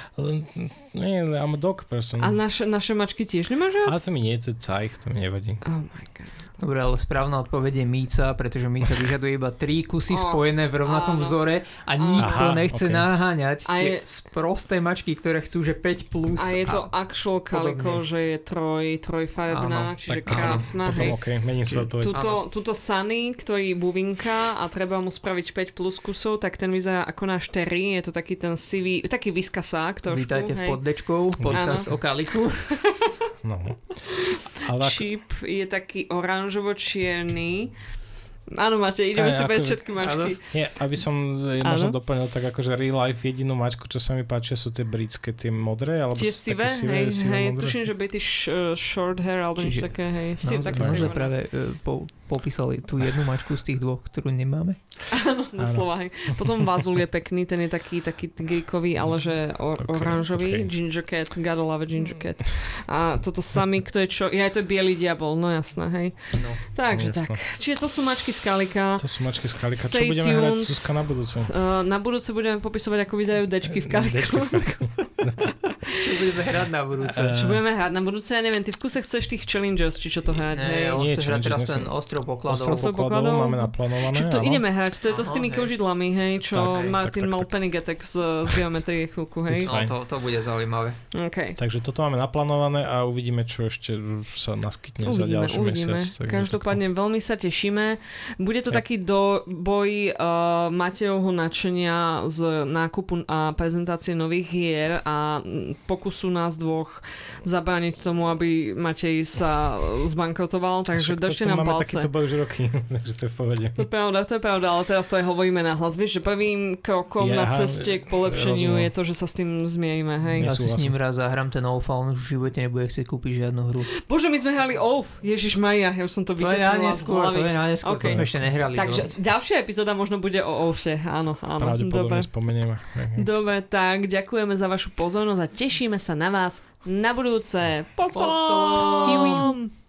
S3: Nie, I'm a dog person.
S1: A naše mačky tiež nemáš rád?
S3: Ale to mi nie je cajch, to mi nevadí.
S1: Oh my god.
S2: Dobre, ale správna odpoveď je Míca, pretože Míca vyžaduje iba 3 kusy spojené v rovnakom vzore a nikto nechce naháňať tie sprosté mačky, ktoré chcú, že 5 plus.
S1: A je to actual Kaliko, že je trojfarebná, čiže krásna.
S3: Potom mením svoju odpoveď.
S1: Tuto Sunny, ktorý buvinka a treba mu spraviť 5 plus kusov, tak ten vyzerá ako náš Terry, je to taký ten sivý, taký viskasák trošku.
S2: Vítajte v poddečkou, podcast o Kaliku.
S3: No.
S1: Chip je taký oranžovo-čierny. Áno, Matej, ideme si bez všetky mačky.
S3: Nie, aby som možno doplnil, tak akože real life jedinú mačku, čo sa mi páči, sú tie britské, tie modré, alebo
S1: tie
S3: sivé,
S1: hej, tuším, že British short hair, alebo niečo také, hej.
S2: Naozaj práve popísali tú jednu mačku z tých dvoch, ktorú nemáme.
S1: Áno, doslova, hej. Potom Vazul je pekný, ten je taký geekový, ale že oranžový. Ginger Cat, gotta love a Ginger Cat. A toto samý, kto je čo? Ja, to je bielý diabol, no jasné, hej. No, takže tak. Čiže to sú mačky z Kalika.
S3: To sú mačky z Kalika. Čo budeme hrať, Suska, na budúce?
S1: Na budúce budeme popisovať, ako vyzerajú dečky v Kaliku.
S2: Čo budeme hrať na budúce?
S1: Čo budeme hrať na budúce? Ja neviem, ty v kuse chceš tých challengers, či čo to hrať?
S2: Nie, chceš hrať teraz ten ostrov pokladov.
S3: Ostrov pokladov máme naplánované.
S1: Čo to ideme hrať? To je to s tými kožidlami, hej, čo Martin mal panic attack z geometrie chvíľku, hej.
S2: No, to bude zaujímavé.
S3: Takže toto máme naplánované a uvidíme, čo ešte sa naskytne za ďalší mesiac.
S1: Každopádne veľmi sa tešíme. Bude to taký boj Matejovho nadšenia z nákupu a prezentácie nových hier a pokusu nás dvoch zabrániť tomu, aby Matej sa zbankrotoval, takže držte nám palce.
S3: Máme takýto boj už roky, takže to je v pohode.
S1: To je pravda, ale teraz to aj hovoríme nahlas. Vieš, že prvým krokom na ceste k polepšeniu je to, že sa s tým zmierime, hej.
S2: Ja si s ním raz zahrám ten OUF a on už v živote nebude chcieť kúpiť žiadnu hru.
S1: Bože, my sme hrali OUF, Ježišmaria, ja už som to vyčesnila z hlavy.
S2: To sme ešte nehrali.
S1: Takže ďalšia epizóda možno bude o OUFe, áno.
S3: Pravdepodobne spomenieme.
S1: Dobre, tak ďakujeme za vašu pozornosť a tešíme sa na vás na budúce. Pod stolom!